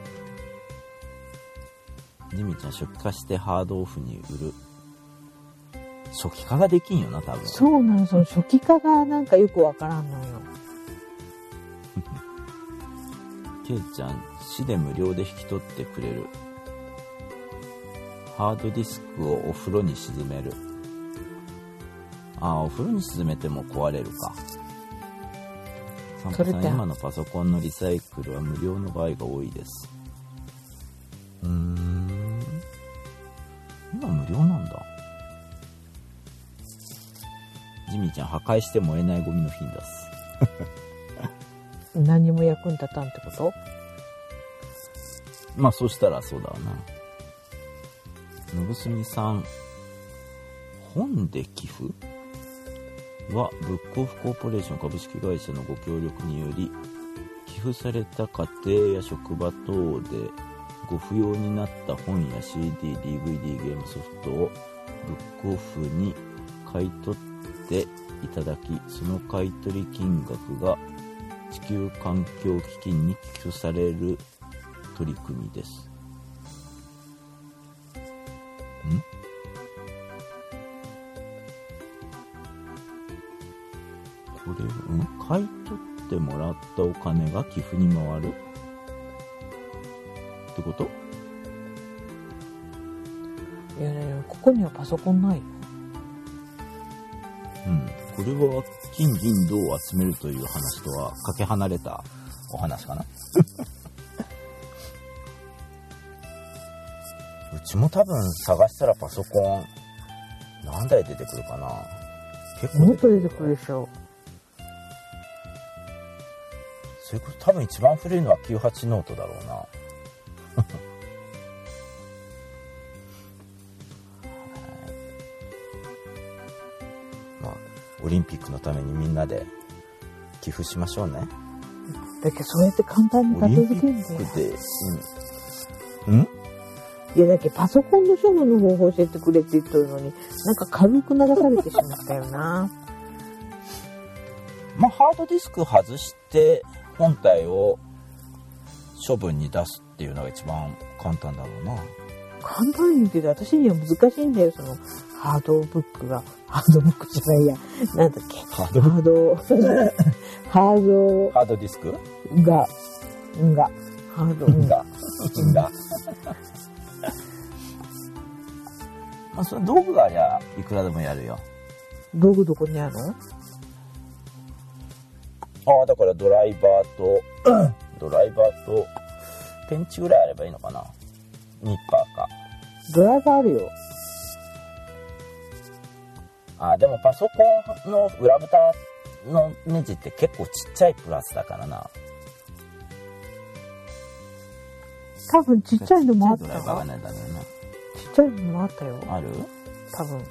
ジミーちゃん、初期化してハードオフに売る。初期化ができんよな、多分。 そうなの、その初期化がなんかよくわからんのよ。 ケイちゃん、市で無料で引き取ってくれる。ハードディスクをお風呂に沈める。ああ、お風呂に沈めても壊れるか。サンパさん、今のパソコンのリサイクルは無料の場合が多いです。うーん。今無料なんだ。ジミーちゃん、破壊して燃えないゴミの頻出す。 何にも役に立たんってこと？ まあ、そうしたらそうだわな。のぶすみさん、本で寄付はブックオフコーポレーション株式会社のご協力により、寄付された家庭や職場等でご不要になった本や シーディー、ディーブイディー、ゲームソフトをブックオフに買い取っていただき、その買い取り金額が地球環境基金に寄付される取り組みです。ん？これ、ん？買い取ってもらったお金が寄付に回るってこと？ いやいや、ここにはパソコンないよ。 うん。これは金銀銅を集めるという話とはかけ離れたお話かな。うちも多分探したらパソコン何台出てくるかな。結構もっと出てくるでしょ。 それこそ多分一番古いのはきゅうじゅうはちノートだろうな。まあオリンピックのためにみんなで寄付しましょうね。 だけどそうやって簡単に片付けるんだよ。 オリンピックで、うん。ん？ いやだけどパソコンの処分の方法教えてくれって言ってるのに、なんか軽く流されてしまったよな。 まあハードディスク外して本体を処分に出すっていうのが一番簡単だろうな。 簡単に言うけど、私には難しいんだよ、その、ハードブックが。ハードブックじゃないや。なんだっけ。 ハードハード、ハードハードディスクが、んが、ハード、んが。 んが。まあ、その道具がありゃ、いくらでもやるよ。 道具どこにあるの？ ああ、だからドライバーと、ドライバーと、ペンチぐらいあればいいのかな。ニッパーか。 ドライバーあるよ。 あ、でもパソコンの裏蓋のネジって結構ちっちゃいプラスだからな。 多分ちっちゃいのもあったちっちゃいドライバーがないだろうな。 ちっちゃいのもあったよ。 ある？ 多分。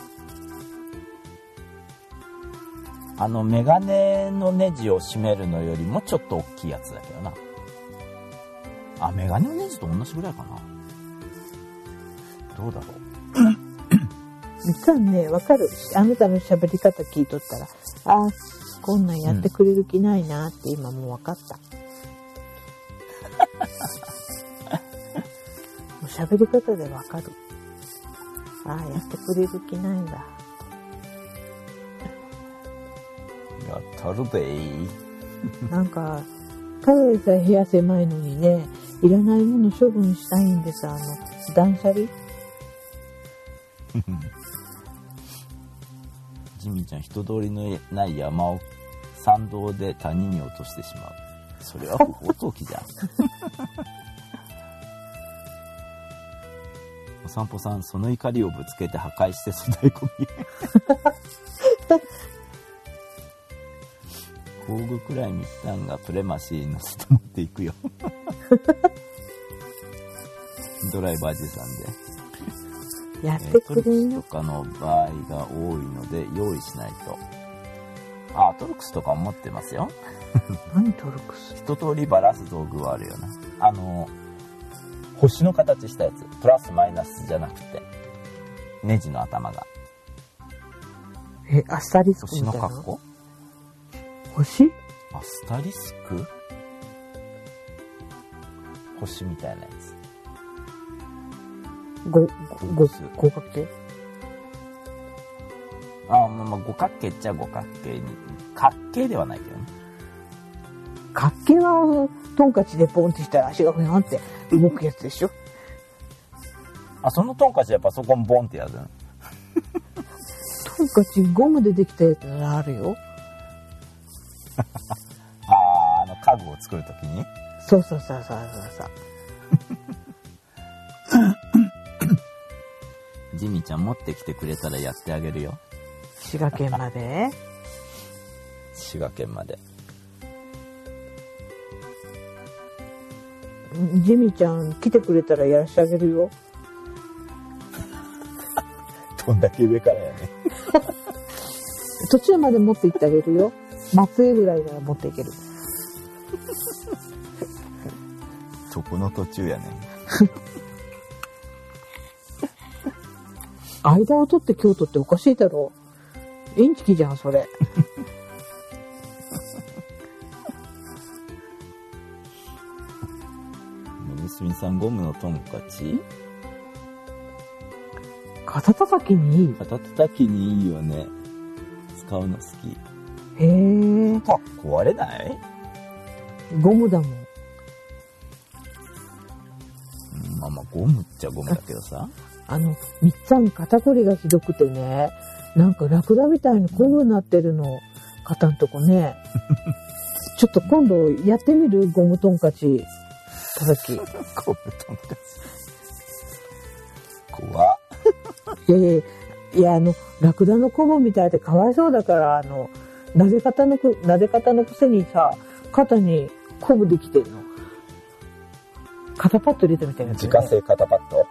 あのメガネのネジを締めるのよりもちょっと大きいやつだけどな。あ、メガネのネジと同じぐらいかな。どうだろう。 実はね、わかる。あなたの喋り方聞いとったら、あ、こんなんやってくれる気ないなって今もうわかった。もう喋り方でわかる。あ、やってくれる気ないんだ。 やったるべー。 なんか、ただでさえ部屋狭いのにね、いらないもの処分したいんです。あの、断捨離。 ジミーちゃん、人通りのない山を山道で谷に落としてしまう。それは不法投棄じゃん。お散歩さん、その怒りをぶつけて破壊して粗大ゴミ。工具くらいに負担がプレマシーに乗せて持っていくよ。ドライバー持参で。 やってくれトルクスとよ。 かの場合が多いので用意しないと。あ、トルクスとか持ってますよ。 何トルクス？ 一通りバラす道具はあるよな。あの星の形したやつ、プラスマイナスじゃなくてネジの頭がえ、アスタリスク星みたいな。 の格好。 星？ アスタリスク？星みたいなやつ。 ご、ご、ごトルクス、 五角形？ あ、まあ、まあ五角形っちゃ五角形に、角形ではないけどね。 角形はトンカチでポンってしたら足がふやんって動くやつでしょ。 あ、そのトンカチでパソコンボンってやるの。 トンカチゴムでできたやつならあるよ。 ああ、あの家具を作るときに。 そうそうそうそうそうそう。 ジミーちゃん持ってきてくれたらやってあげるよ。 滋賀県まで。 滋賀県まで。 ジミちゃん来てくれたらやらしてあげるよ。 どんだけ上からやね。 途中まで持って行ってあげるよ。松江ぐらいなら持っていける。 そこの途中やね。 間を取って京都っておかしいだろう。インチキじゃんそれ。 のぶすみさん、ゴムのトンカチ肩叩きにいい。 肩叩きにいいよね。使うの好き。 へえ。 あ、壊れない？ ゴムだもん。 うん、まあまあゴムっちゃゴムだけどさ。 あの、みっつぁん肩こりがひどくてね、なんかラクダみたいにこういう風になってるの、肩んとこね。ちょっと今度やってみる？ゴムトンカチ叩き。 ゴムトンカチ。怖っ。 いやいやいや、あの、ラクダのコブみたいでかわいそうだから、あの、撫で方のく、撫で方のくせにさ、肩にコブできてるの。肩パッド入れたみたいなやつ、ね。 自家製肩パッド。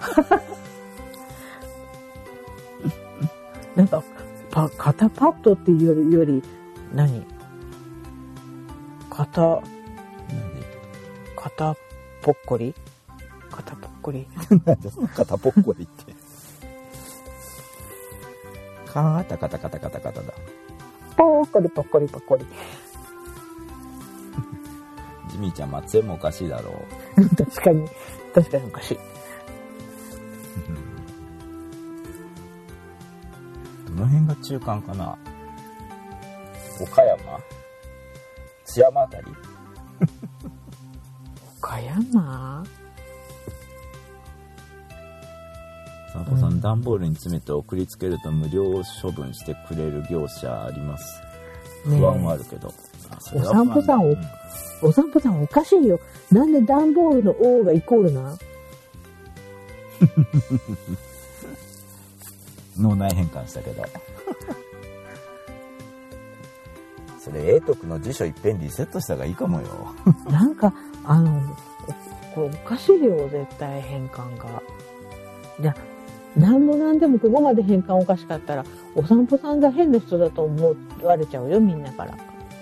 なんか、パ、肩パッドっていうより、より何肩、肩ぽっこり肩ぽっこり。 なんでその肩ぽっこりって。カタカタカタカタカタだ。 ぽっこりぽっこりぽっこり。 ジミーちゃん、松江もおかしいだろ確かに、確かにおかしい。 中間かな。岡山津山あたり岡山散歩さん、うん、段ボールに詰めて送りつけると無料処分してくれる業者あります。不安はあるけど、ね、 お散歩さん、うん、お, お散歩さんおかしいよ。なんで段ボールの O がイコールな脳内変換したけどそれ英徳の辞書いっぺんリセットした方がいいかもよなんかあのこれおかしいよ絶対変換が。じゃなんもなんでもここまで変換おかしかったらお散歩さんが変な人だと思われちゃうよみんなから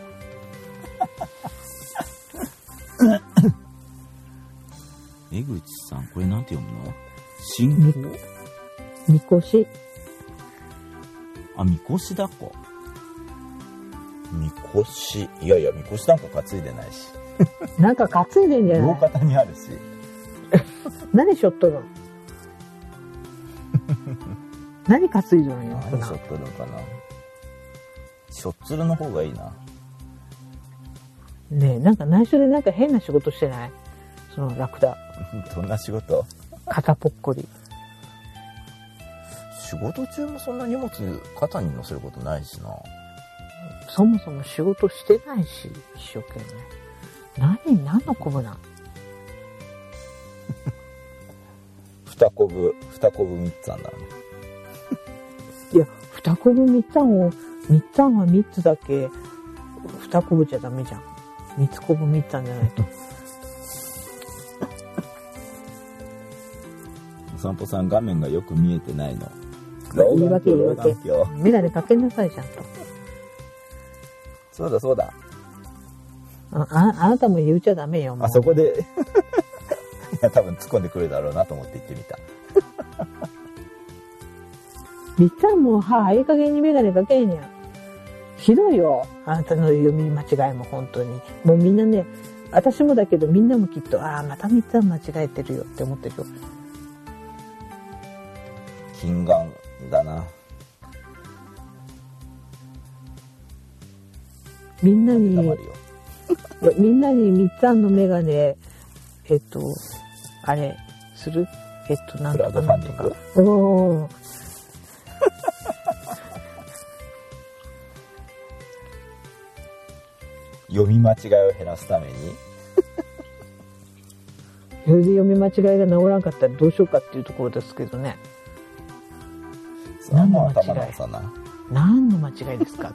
江口さんこれなんて読むの？信仰？ みこし。 あ、みこしだこ。みこし。いやいや、みこしなんか担いでないし。 なんか担いでんじゃない？ 両肩にあるし。 何しょっとるの何担いどるんよ。 何しょっとるのかな。しょっつるの方がいいな。 ねえ、なんか内緒でなんか変な仕事してない？そのラクダ。 どんな仕事？ 肩ぽっこり。 仕事中もそんな荷物肩に乗せることないしな。 そもそも仕事してないし、一生懸命。何、何のコブなん？ 二コブ、二コブ三つあんだね。 いや、二コブ三つあんを、三つあんは三つだけ、二コブじゃダメじゃん。三つコブ三つあんじゃないと。 お散歩さん画面がよく見えてないの。 言い訳言い訳。メガネかけなさいじゃんと。 そうだそうだ。 あ、あ、あなたも言っちゃダメよ。もうあそこでいや多分突っ込んでくるだろうなと思って言ってみた。 みっちゃんもはあ、いい加減にメガネかけんや。ひどいよ。あなたの読み間違いも本当に。もうみんなね、私もだけどみんなもきっと、ああ、またみっちゃん間違えてるよって思ってるよ。 金眼だな。 みんなに、みんなにみっちゃんのメガネ、えっと、あれ、するえっと、なんとかなんとか。おー。 読み間違いを減らすためにそれで読み間違いが治らんかったらどうしようかっていうところですけどね。何の間違い？何の間違いですかって。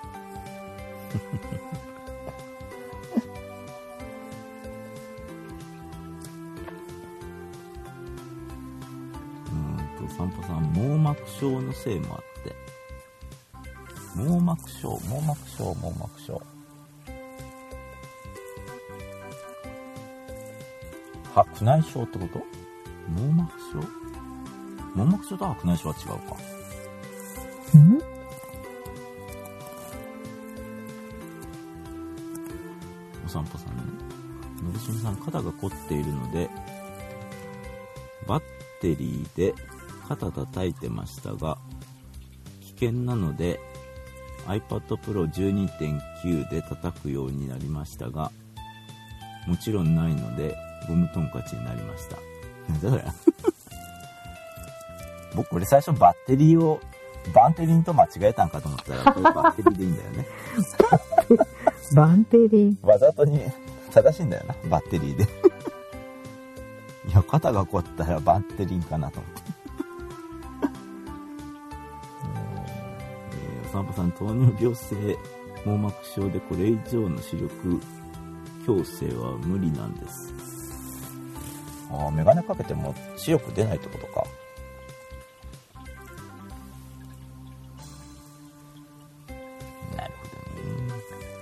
うんと散歩さん網膜症のせいもあって網膜症網膜症網膜症白内障ってこと？網膜症？網膜症と白内障は違うか。 ん？ お散歩さんね。のぶしみさん、肩が凝っているので、バッテリーで肩叩いてましたが、危険なので iPad Pro じゅうにてんきゅう で叩くようになりましたが、もちろんないので、ゴムトンカチになりました。どうや僕これ最初バッテリーをバンテリンと間違えたんかと思ったらこれバッテリーでいいんだよね。 バンテリンわざとに正しいんだよな、バッテリーで。いや肩が凝ったらバッテリンかなと思って。えー、お散歩さん糖尿病性網膜症でこれ以上の視力矯正は無理なんです。ああ、メガネかけても視力出ないってことか。なるほどね。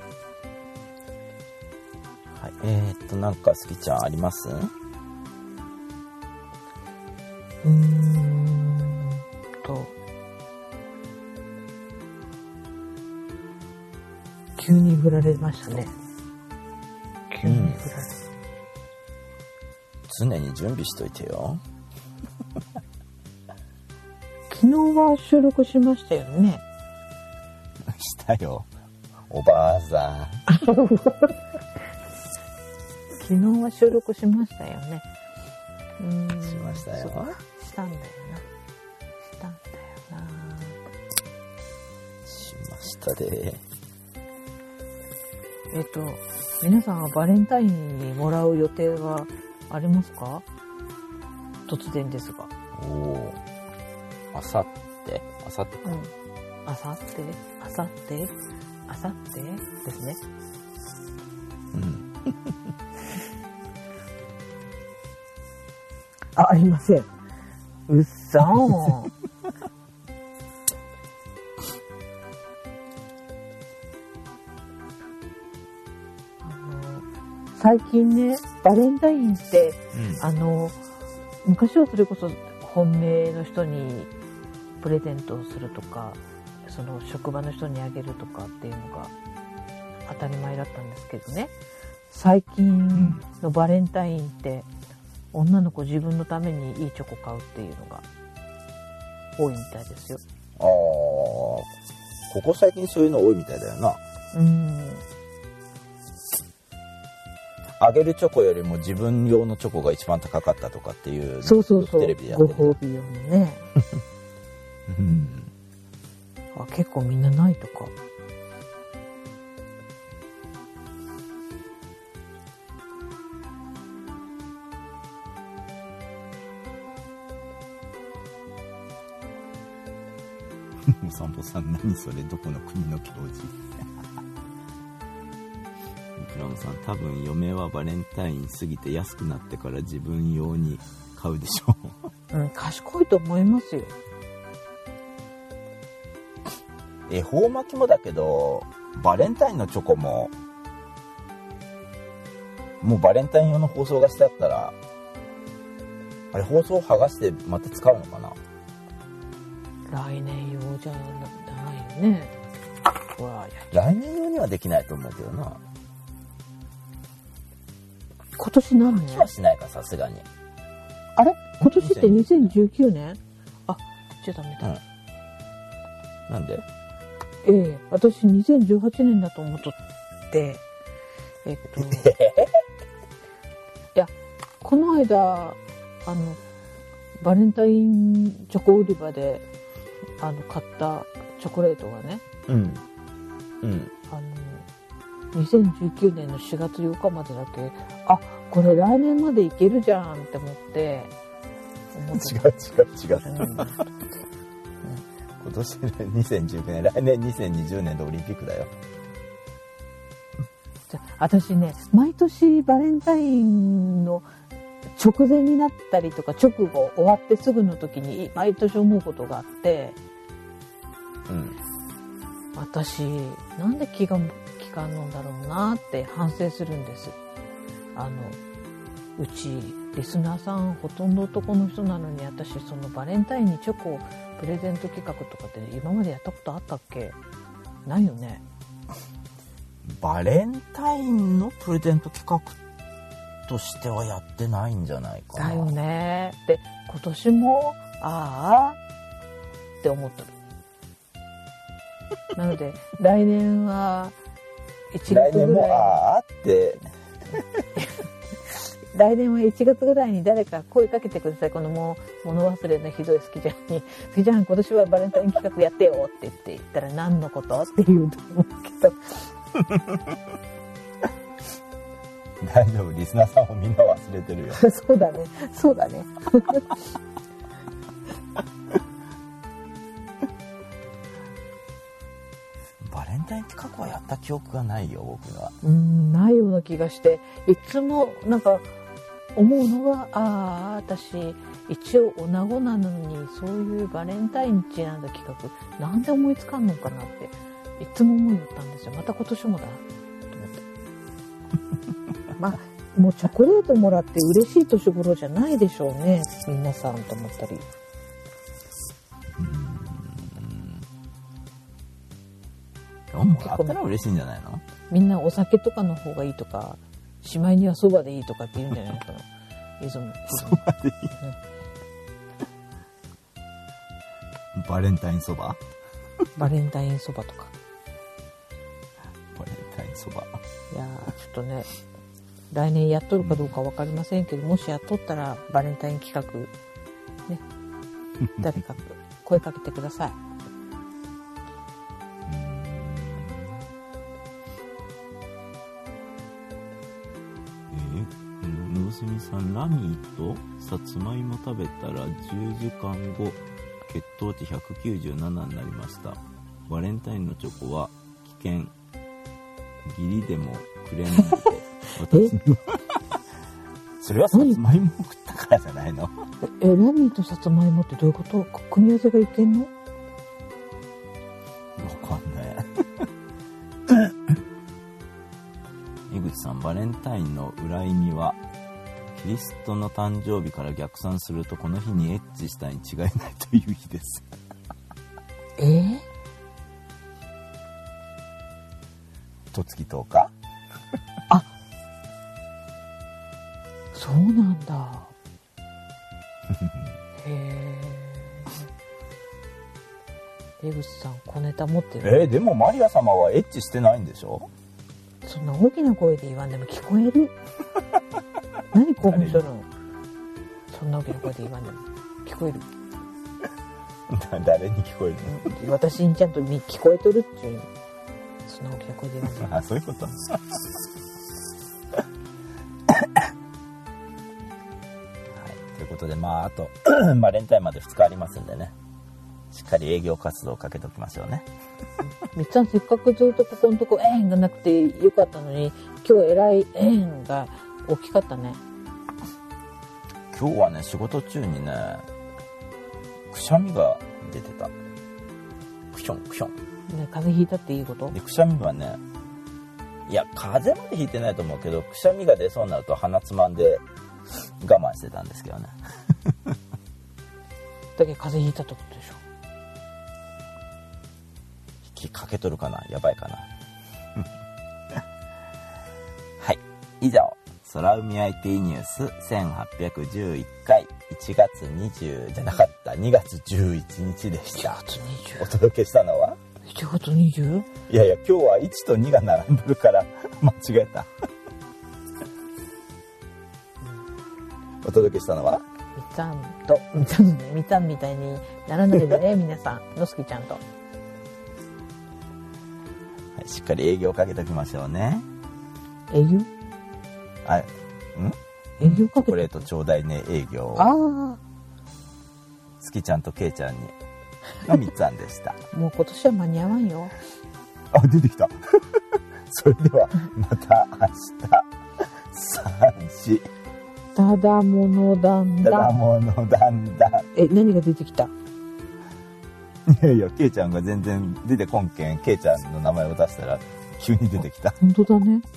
はい、えー、っとなんかスキちゃんあります？ うーんと急に振られましたね。急に振られ、 うん、常に準備しといてよ。 昨日は収録しましたよね。 たよ。おばあさん。 昨日は収録しましたよね。うーん。 しましたよ。 したんだよな。したんだよな。 しましたで。 えっと、皆さんはバレンタインにもらう予定はありますか？突然ですが。 おお。あさって、あさってか。 うん。あさって、あさって、あさってですね。 うん。 あ、ありません。うっそー。最近ね、バレンタインって、うん、あの昔はそれこそ本命の人にプレゼントをするとか、その職場の人にあげるとかっていうのが当たり前だったんですけどね、最近のバレンタインって女の子自分のためにいいチョコ買うっていうのが多いみたいですよ。 ああ、ここ最近そういうの多いみたいだよな。 うん。 あげるチョコよりも自分用のチョコが一番高かったとかっていう、 そうそうそう、 テレビでやってる。 ご褒美用のね。 うん、 あ、結構みんなないとか。 お散歩さん、何それ、どこの国の教授。クラムさん、多分嫁はバレンタイン過ぎて安くなってから自分用に買うでしょう。 うん、賢いと思いますよ。 恵方巻きもだけど、バレンタインのチョコももうバレンタイン用の包装がしてあったら、あれ包装を剥がしてまた使うのかな。 来年用じゃないよね。 来年用にはできないと思うけどな。 今年何年？ 気はしないか、さすがに。 あれ今年ってにせんじゅうきゅうねん？あ、じゃダメだ。 うん、なんで？ ええ、私にせんじゅうはちねんだと思っとって、えっと、いや、この間、あの、バレンタインチョコ売り場で、あの、買ったチョコレートがね、 うん。うん。 あの、にせんじゅうきゅうねんのしがつようかまでだけ、あ、これ来年までいけるじゃんって思って、思って違う違う違う。うん今年にせんじゅうきゅうねん、来年にせんにじゅうねんでオリンピックだよ。 じゃ私ね、毎年バレンタインの直前になったりとか直後終わってすぐの時に毎年思うことがあって、 うん、 私なんで気が利かんのんだろうなって反省するんです。あのうちリスナーさんほとんど男の人なのに、私そのバレンタインにチョコをプレゼント企画とかって今までやったことあったっけ？ないよね。 バレンタインのプレゼント企画としてはやってないんじゃないかな。 だよね。で、今年もああって思ってる。なので来年はいちがつぐらい。来年もああって来年はいちがつぐらいに誰か声かけてください。このもう物忘れのひどい好きちゃんに、好きちゃん今年はバレンタイン企画やってよって言って言ったら何のことって言うと思うけど大丈夫、リスナーさんもみんな忘れてるよ。 そうだね、そうだね。 バレンタイン企画はやった記憶がないよ、僕は。 うーん、ないような気がして、いつもなんか思うのは、ああ、私一応女子なのにそういうバレンタインちなんだ企画なんで思いつかんのかなっていつも思いよったんですよ。また今年もだと思ってまあもうチョコレートもらって嬉しい年頃じゃないでしょうね、皆さんと思ったり。 うん、もらったら嬉しいんじゃないの？ みんなお酒とかの方がいいとか、しまいにはそばでいいとかって言うんじゃないのかな。いつもそばでいい、うん、バレンタインそばバレンタインそばとかタインそば。 いやー、ちょっとね、来年やっとるかどうかわかりませんけど、もしやっとったらバレンタイン企画、ね、誰か声かけてください。 のぶすみさん、ラミーとさつまいも食べたらじゅうじかんご血糖値ひゃくきゅうじゅうななになりました。バレンタインのチョコは危険、義理でもくれないで私にはそれはさつまいも食ったからじゃないの？ え、ラミーとさつまいもってどういうこと？組み合わせがいけんの？ わかんない井口さん、バレンタインの裏意味はキリストの誕生日から逆算するとこの日にエッチしたに違いないという日ですえー、 とつきとおかあ、そうなんだへえ。江口さん小ネタ持ってる？ えー、でもマリア様はエッチしてないんでしょ？ そんな大きな声で言わんでも聞こえる何興奮しとるの？そんな大きな声で言わんでも聞こえる誰に聞こえるの？私にちゃんと聞こえとるっていう、そんな大きな声で言わんでもあ、そういうことはい、ということで、まああとバレンタインまでふつかありますんでね、しっかり営業活動をかけておきましょうね。 みっつぁん、せっかくずっとここのとこ円がなくてよかったのに、今日えらい円が大きかったね。 今日はね、仕事中にね、くしゃみが出てた。クションクション。 ね、風邪ひいたっていいこと？ で、くしゃみはね、いや、風邪までひいてないと思うけど、くしゃみが出そうになると鼻つまんで我慢してたんですけどね。 だけど風邪ひいたってことでしょ？ 引きかけとるかな？やばいかな。はい。以上、空海 アイティー ニュースせんはっぴゃくじゅういっかいいちがつにじゅうじゃなかったにがつじゅういちにちでした。 いちがつにじゅう。 お届けしたのはいちがつにじゅう？ いやいや、今日はいちとにが並んでるから間違えた。お届けしたのはみっつぁんと、みっつぁんね、みっつぁんみたいにならないでね、皆さん。のすきちゃんと。 しっかり営業かけときましょうね。 営業？ あ、ん？ 営業かけチョコレートちょうだいね営業。 ああ。 すきちゃんとけいちゃんにのみっつあんでした。 もう今年は間に合わんよ。 あ、出てきた。それではまた明日。さん、よん。 ただものだんただ。 だものだんだん。 え、何が出てきた？ いやいや、けいちゃんが全然出てこんけん、けいちゃんの名前を出したら急に出てきた。 本当だね。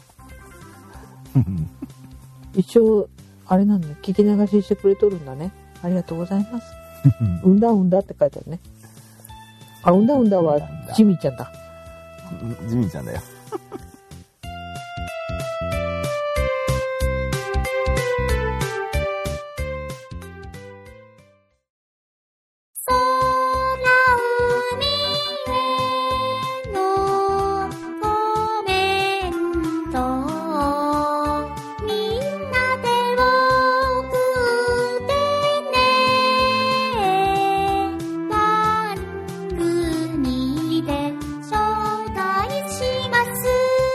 一応あれなんだ、聞き流ししてくれとるんだね。ありがとうございます。うんだうんだって書いてあるね。あ、うんだうんだはジミーちゃんだ。 ジミーちゃんだよ。 招待します。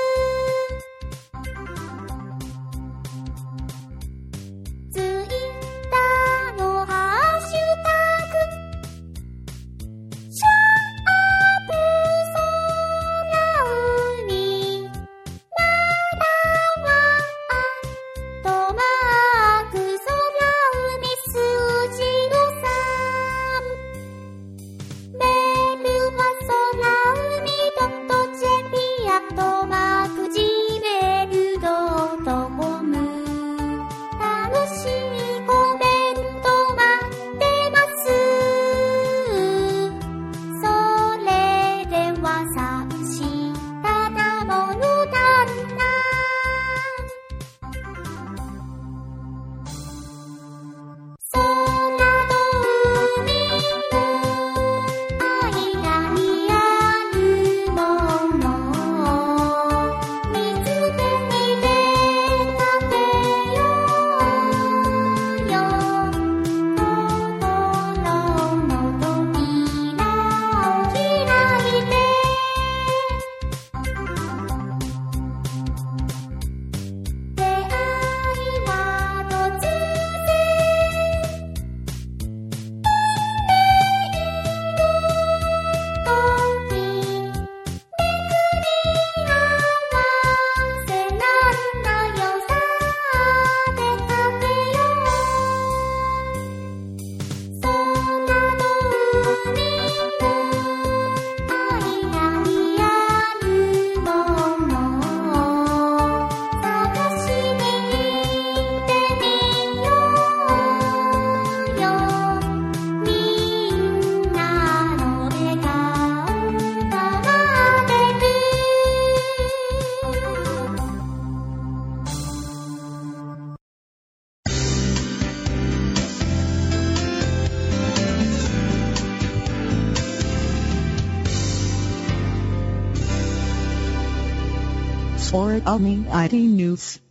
or Alming アイティー News.